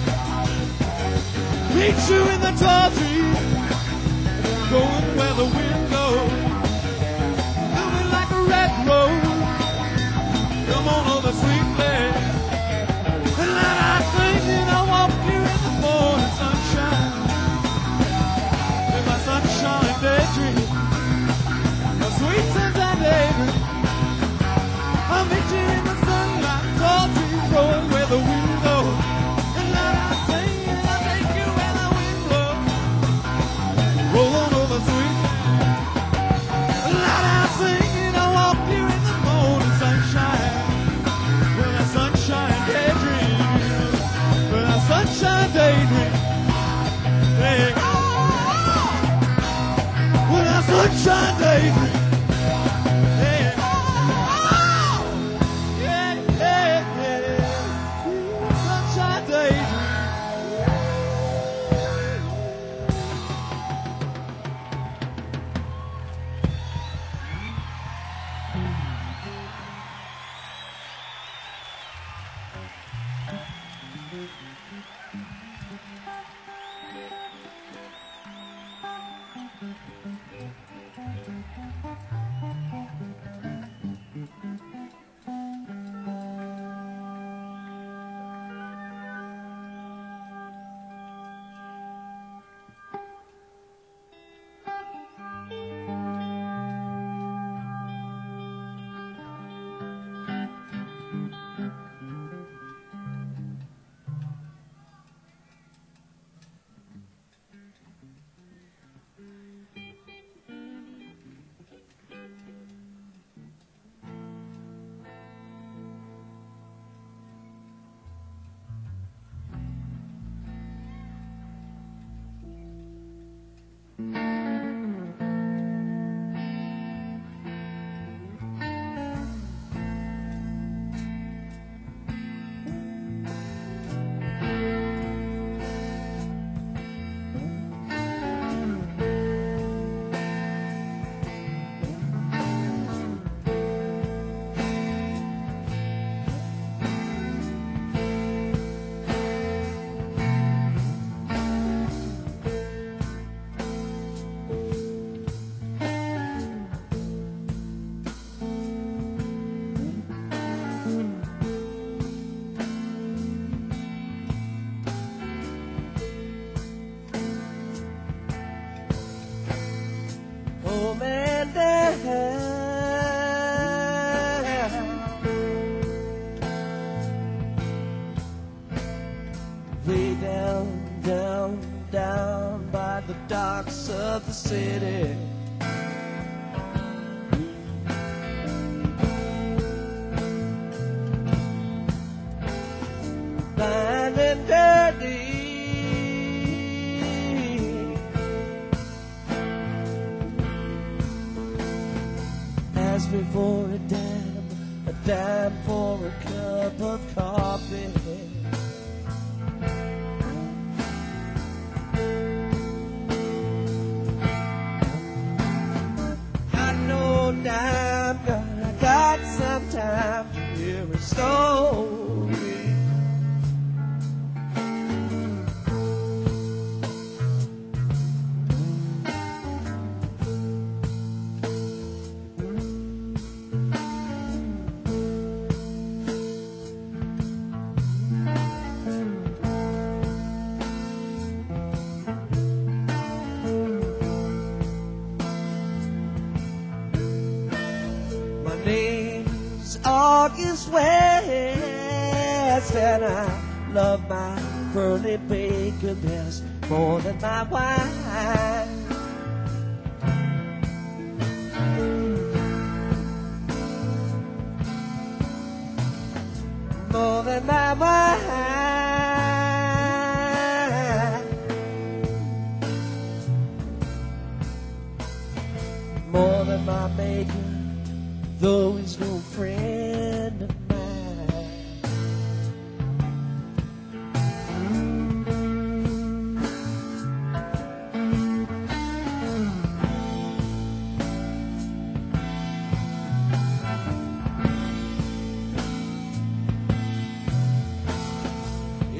Meet you in the tall tree, going where the wind goes. Moving like a red rose. Come on over, sweet babe. And let I sing and I walk you in the morning sunshine. In my sunshine daydream, a sweet sunshine daydream. I'll meet you in the sunlight, tall trees growing where the wind goes. And let I sing and I take you where the wind blows. Roll on over, sweet babe. Let I sing and I walk you in the morning sunshine. With a sunshine daydream. With a sunshine daydream. Hey. With a sunshine daydream. Hey. Yeah, yeah, yeah. Sunshine daydream.
Oh man down, way down, down, down by the docks of the city. Blind and dirty, ask me for a dime, a dime for a cup of coffee. I know now I'm gonna got some time to hear a story. My name's August West, and I love my Pearly Baker best more than my wine. More than my wine. More than my maker, though he's no friend of mine.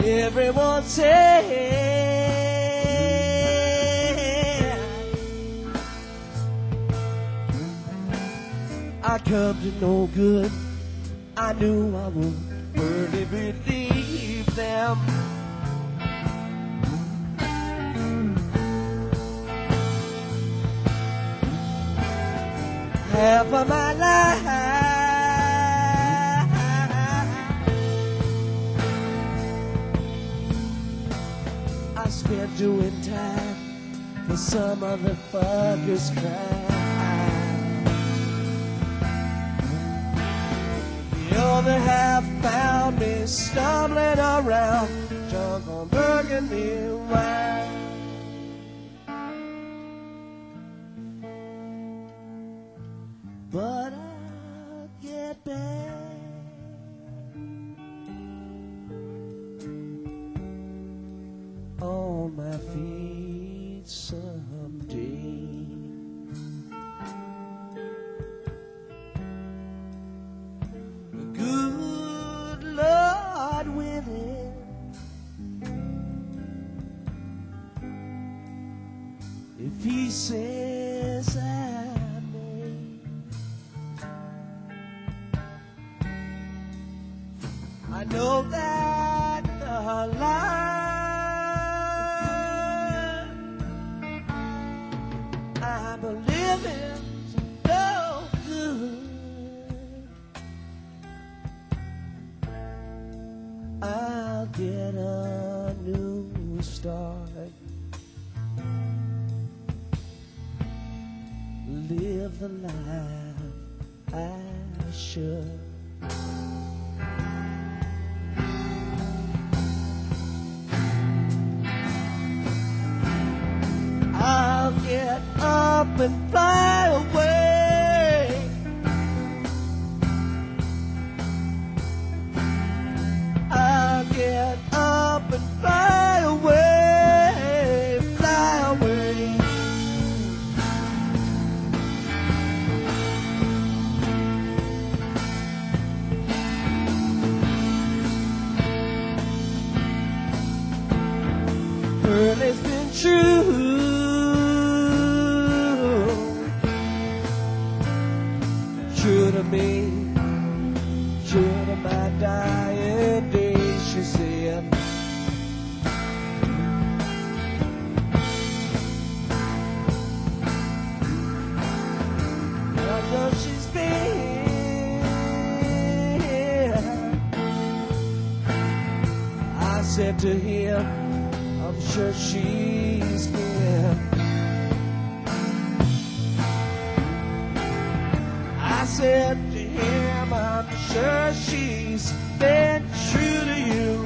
Everyone said I come to no good. I knew I would really believe them. Half of my life I spent doing time for some other fucker's crime. The other half found me stumbling around, drunk on burgundy wine. But I'll get back on my feet someday. Good Lord willing, if He says I may, I know that the life I'm living's no good. I'll get a new start, live the life I should. I'll get up and fly away. I'll get up and fly away, fly away. Well, it's been true. True to me, true to my dying days, she said. I know she's been. I said to him, I'm sure she's been. I said to him, I'm sure she's been true to you.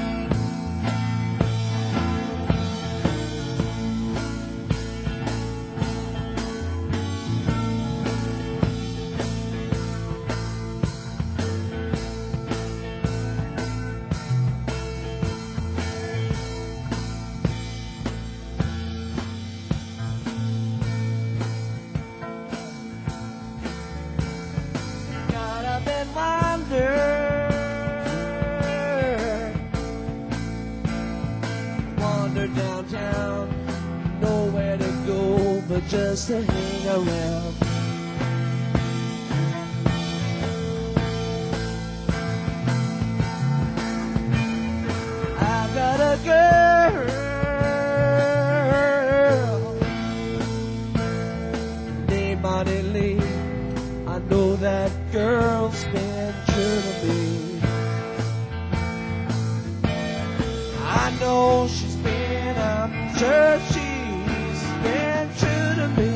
Got up and wandered, wandered downtown, nowhere to go but just to hang around. I got a girl named Bonnie Lee. I know that girl's been true to me. I know she's been, I'm sure she's been true to me.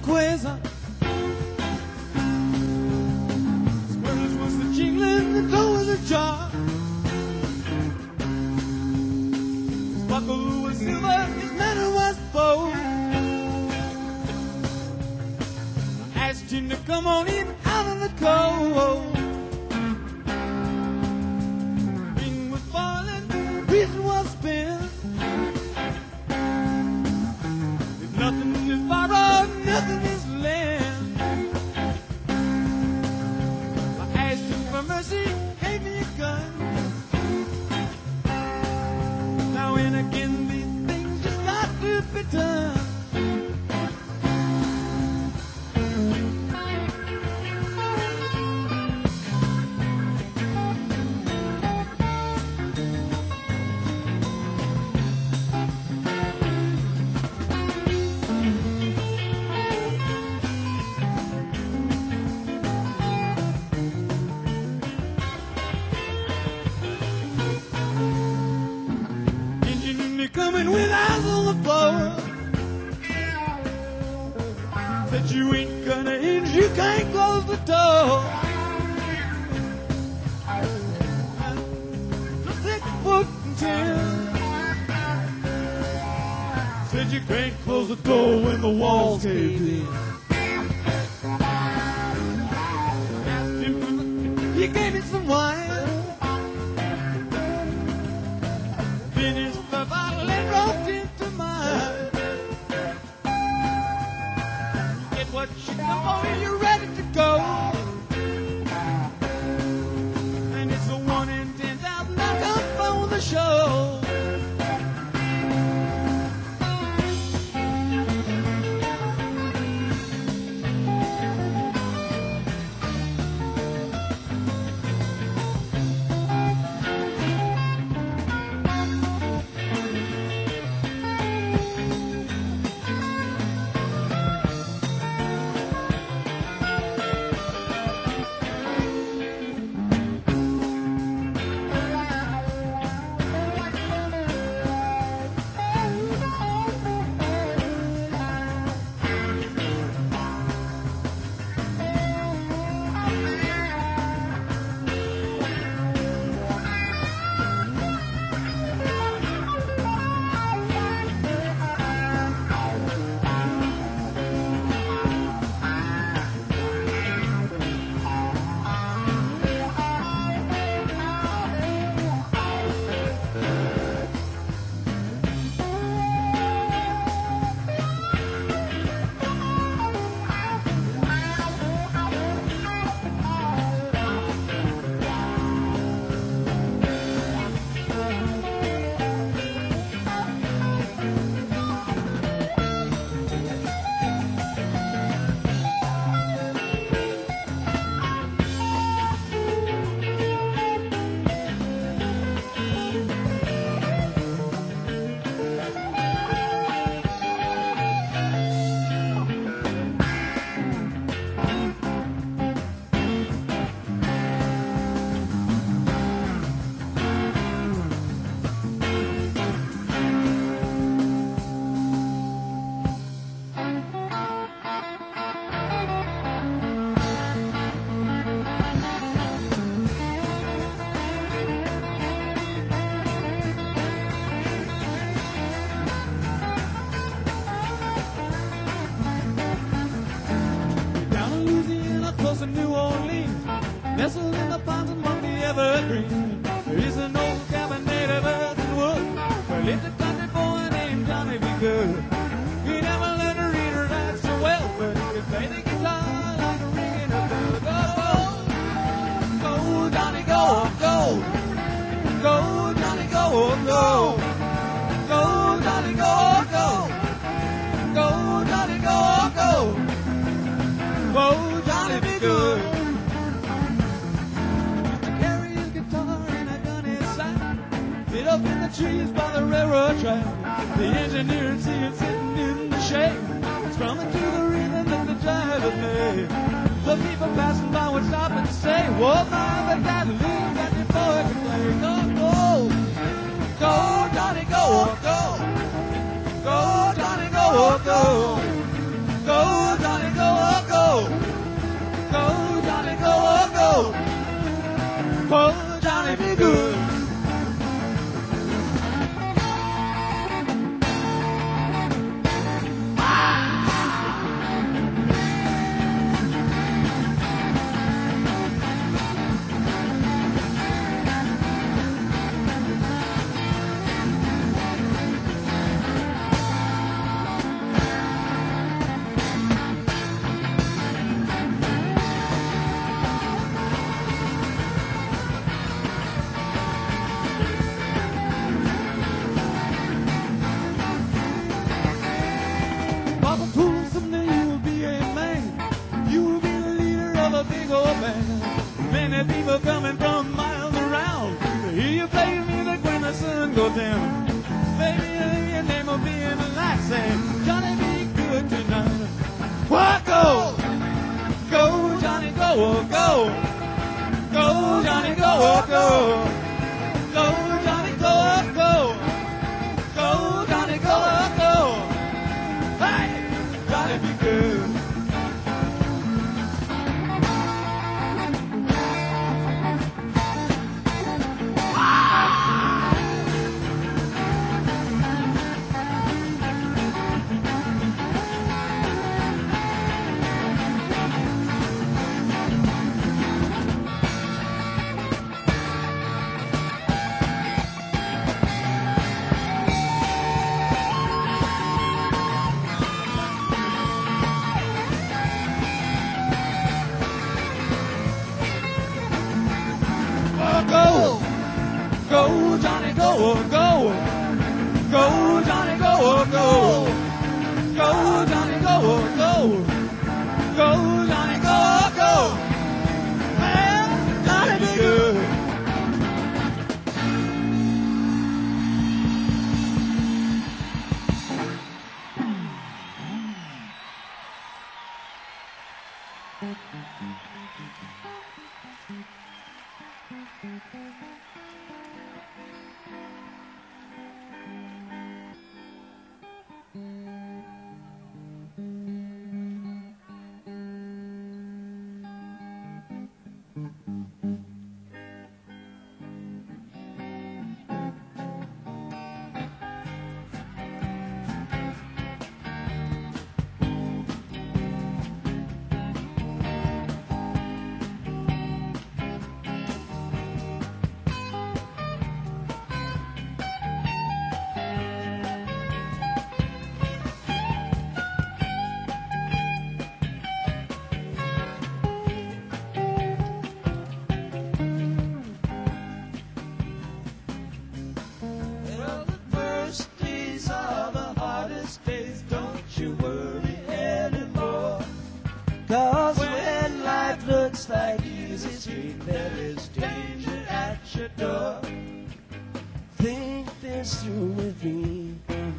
quasar. His words was the jingling, the door was ajar. His buckle was silver, his manner was bold. I asked him to come on in out of the cold. Rain was falling, reason was spent. If nothing is borrowed, nothing is lent. I asked him for mercy, gave me a gun. Now and again these things just got to be done. Coming with eyes on the floor. Said you ain't gonna hinge, you can't close the door. Just six foot and ten. Said you can't close the door when the walls cave in. Asked him for the, he gave me some wine. Finished the bottle and roped into mine. You get what you come for when you're ready to go. And it's a one in ten thousand, I come for the show. New Orleans, nestled in the ponds among the evergreens. There is an old cabin made of earth and wood, where lived a country boy named Johnny B. Good. He never learned to read or write so well, but he could play the guitar like a ringing a bell. Go, go, go, Johnny, go, go, go, Johnny, go, go, go, Johnny, go, go, go, Johnny, go, go. Whoa, Johnny be good. I carry his guitar and I gun his side. Hid up in the trees by the railroad track. The engineer and see him sitting in the shade, strumming to the rhythm that the driver played. The people passing by would stop and say, whoa, my, but that little that the boy can play. Go, go, go, Johnny, go, go, go, Johnny, go, go, go, Johnny. Oh, Johnny, be good. Papa Pool, someday you will be a man. You will be the leader of a big old band. Many people coming from miles around to hear you play music when the sun goes down. Baby, your name will be in the light saying, Johnny, be good tonight. What go? Go, Johnny, go, go. Go, Johnny, go, go. Go, Johnny, go, go. Go, Johnny, go, go. Hey, Johnny, be good. Go, go, Johnny, go, go, go, Johnny, go, go, go, Johnny, go, go, go, Johnny, go, go. Well, Johnny, be good. Well, the first days are the hardest days, don't you worry anymore. 'Cause when life looks like easy street, there is danger at your door. Think this through with me.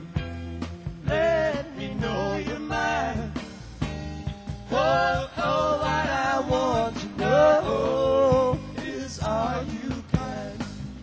Let me know you're mine. Oh, oh, what I want to know is, are you kind?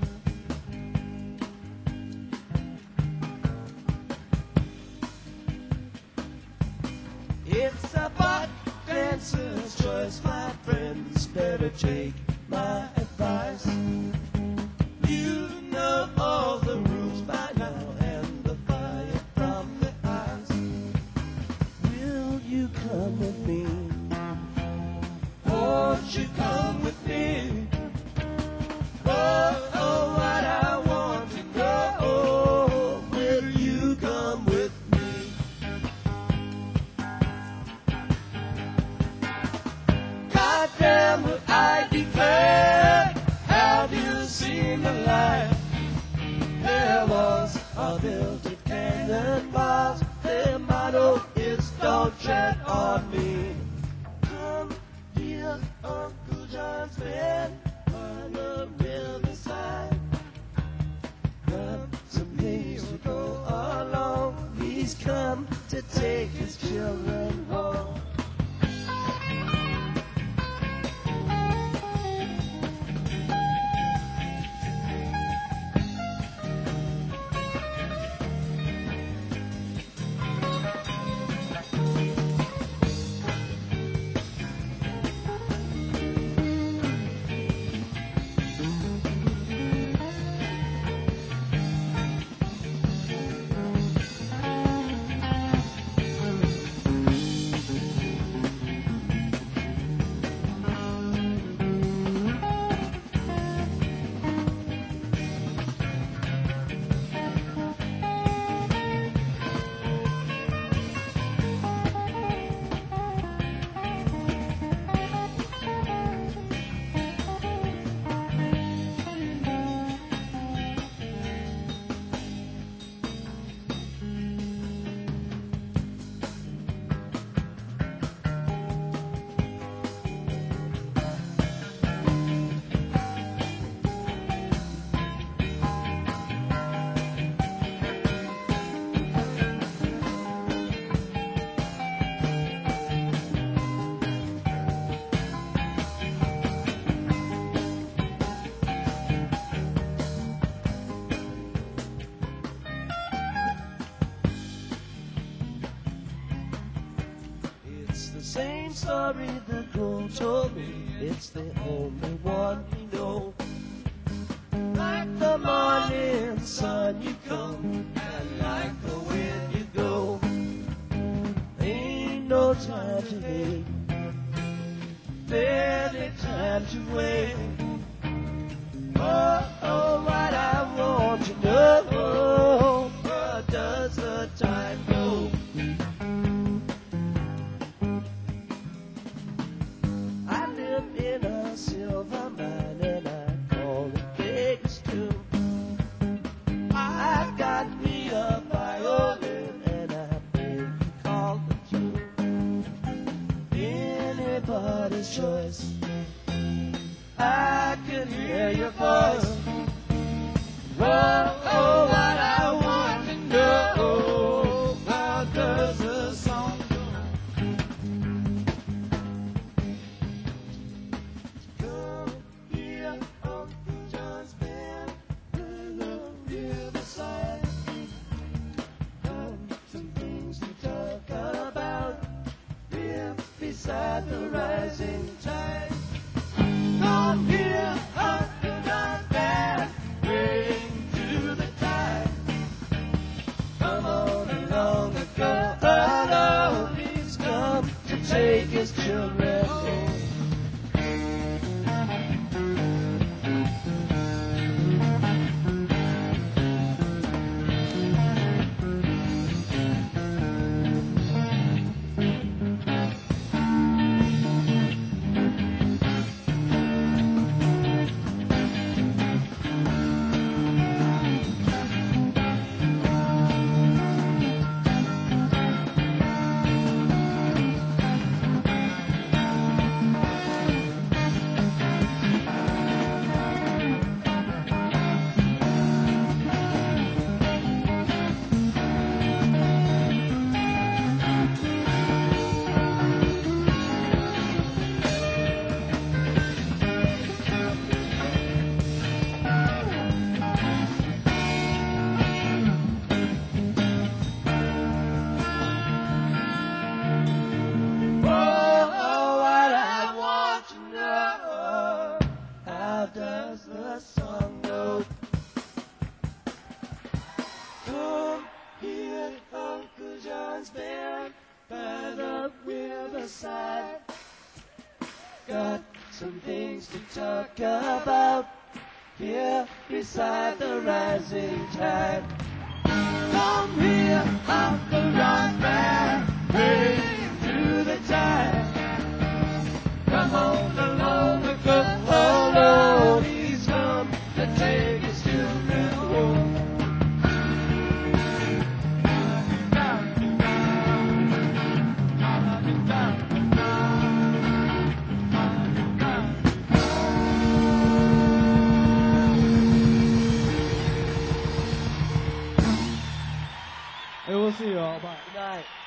It's about dancer's choice, my friends. Better take my advice. You know all the rules by now, and the fire from the eyes. Will you come with me? Won't you come with me? Oh, oh, what I want to know. Will you come with me? God damn what I declare. Have you seen the light? There was a built cannonballs. Their motto is don't tread on me. Come, dear Uncle John's man on the riverside. Come, someday we'll go along. He's come to take his children home.
story the girl told me, it's the only one we know. Like the morning sun you come, and like the wind you go. Ain't no time to hate, barely time to wait. Oh, oh, what I want to know, where does the time go? I live in a silver mine and I call it Vegas too. I've got me a violin and I think you call it too. Anybody's choice, I can hear your voice. Oh, oh, what I want to know, how does the song go? Come here, Uncle John's band, along the riverside. Come, some things to talk about, here beside the rising tide. Come here, Uncle John's band, bring to the tide. Come on along, go along, he's come to take his children home. Got some things to talk about here beside the rising tide. Come here, Uncle Rock Band, bring to the tide. Come on along, go along, he's come to take his children home.
Hey, we'll see you all. Bye.
Good night.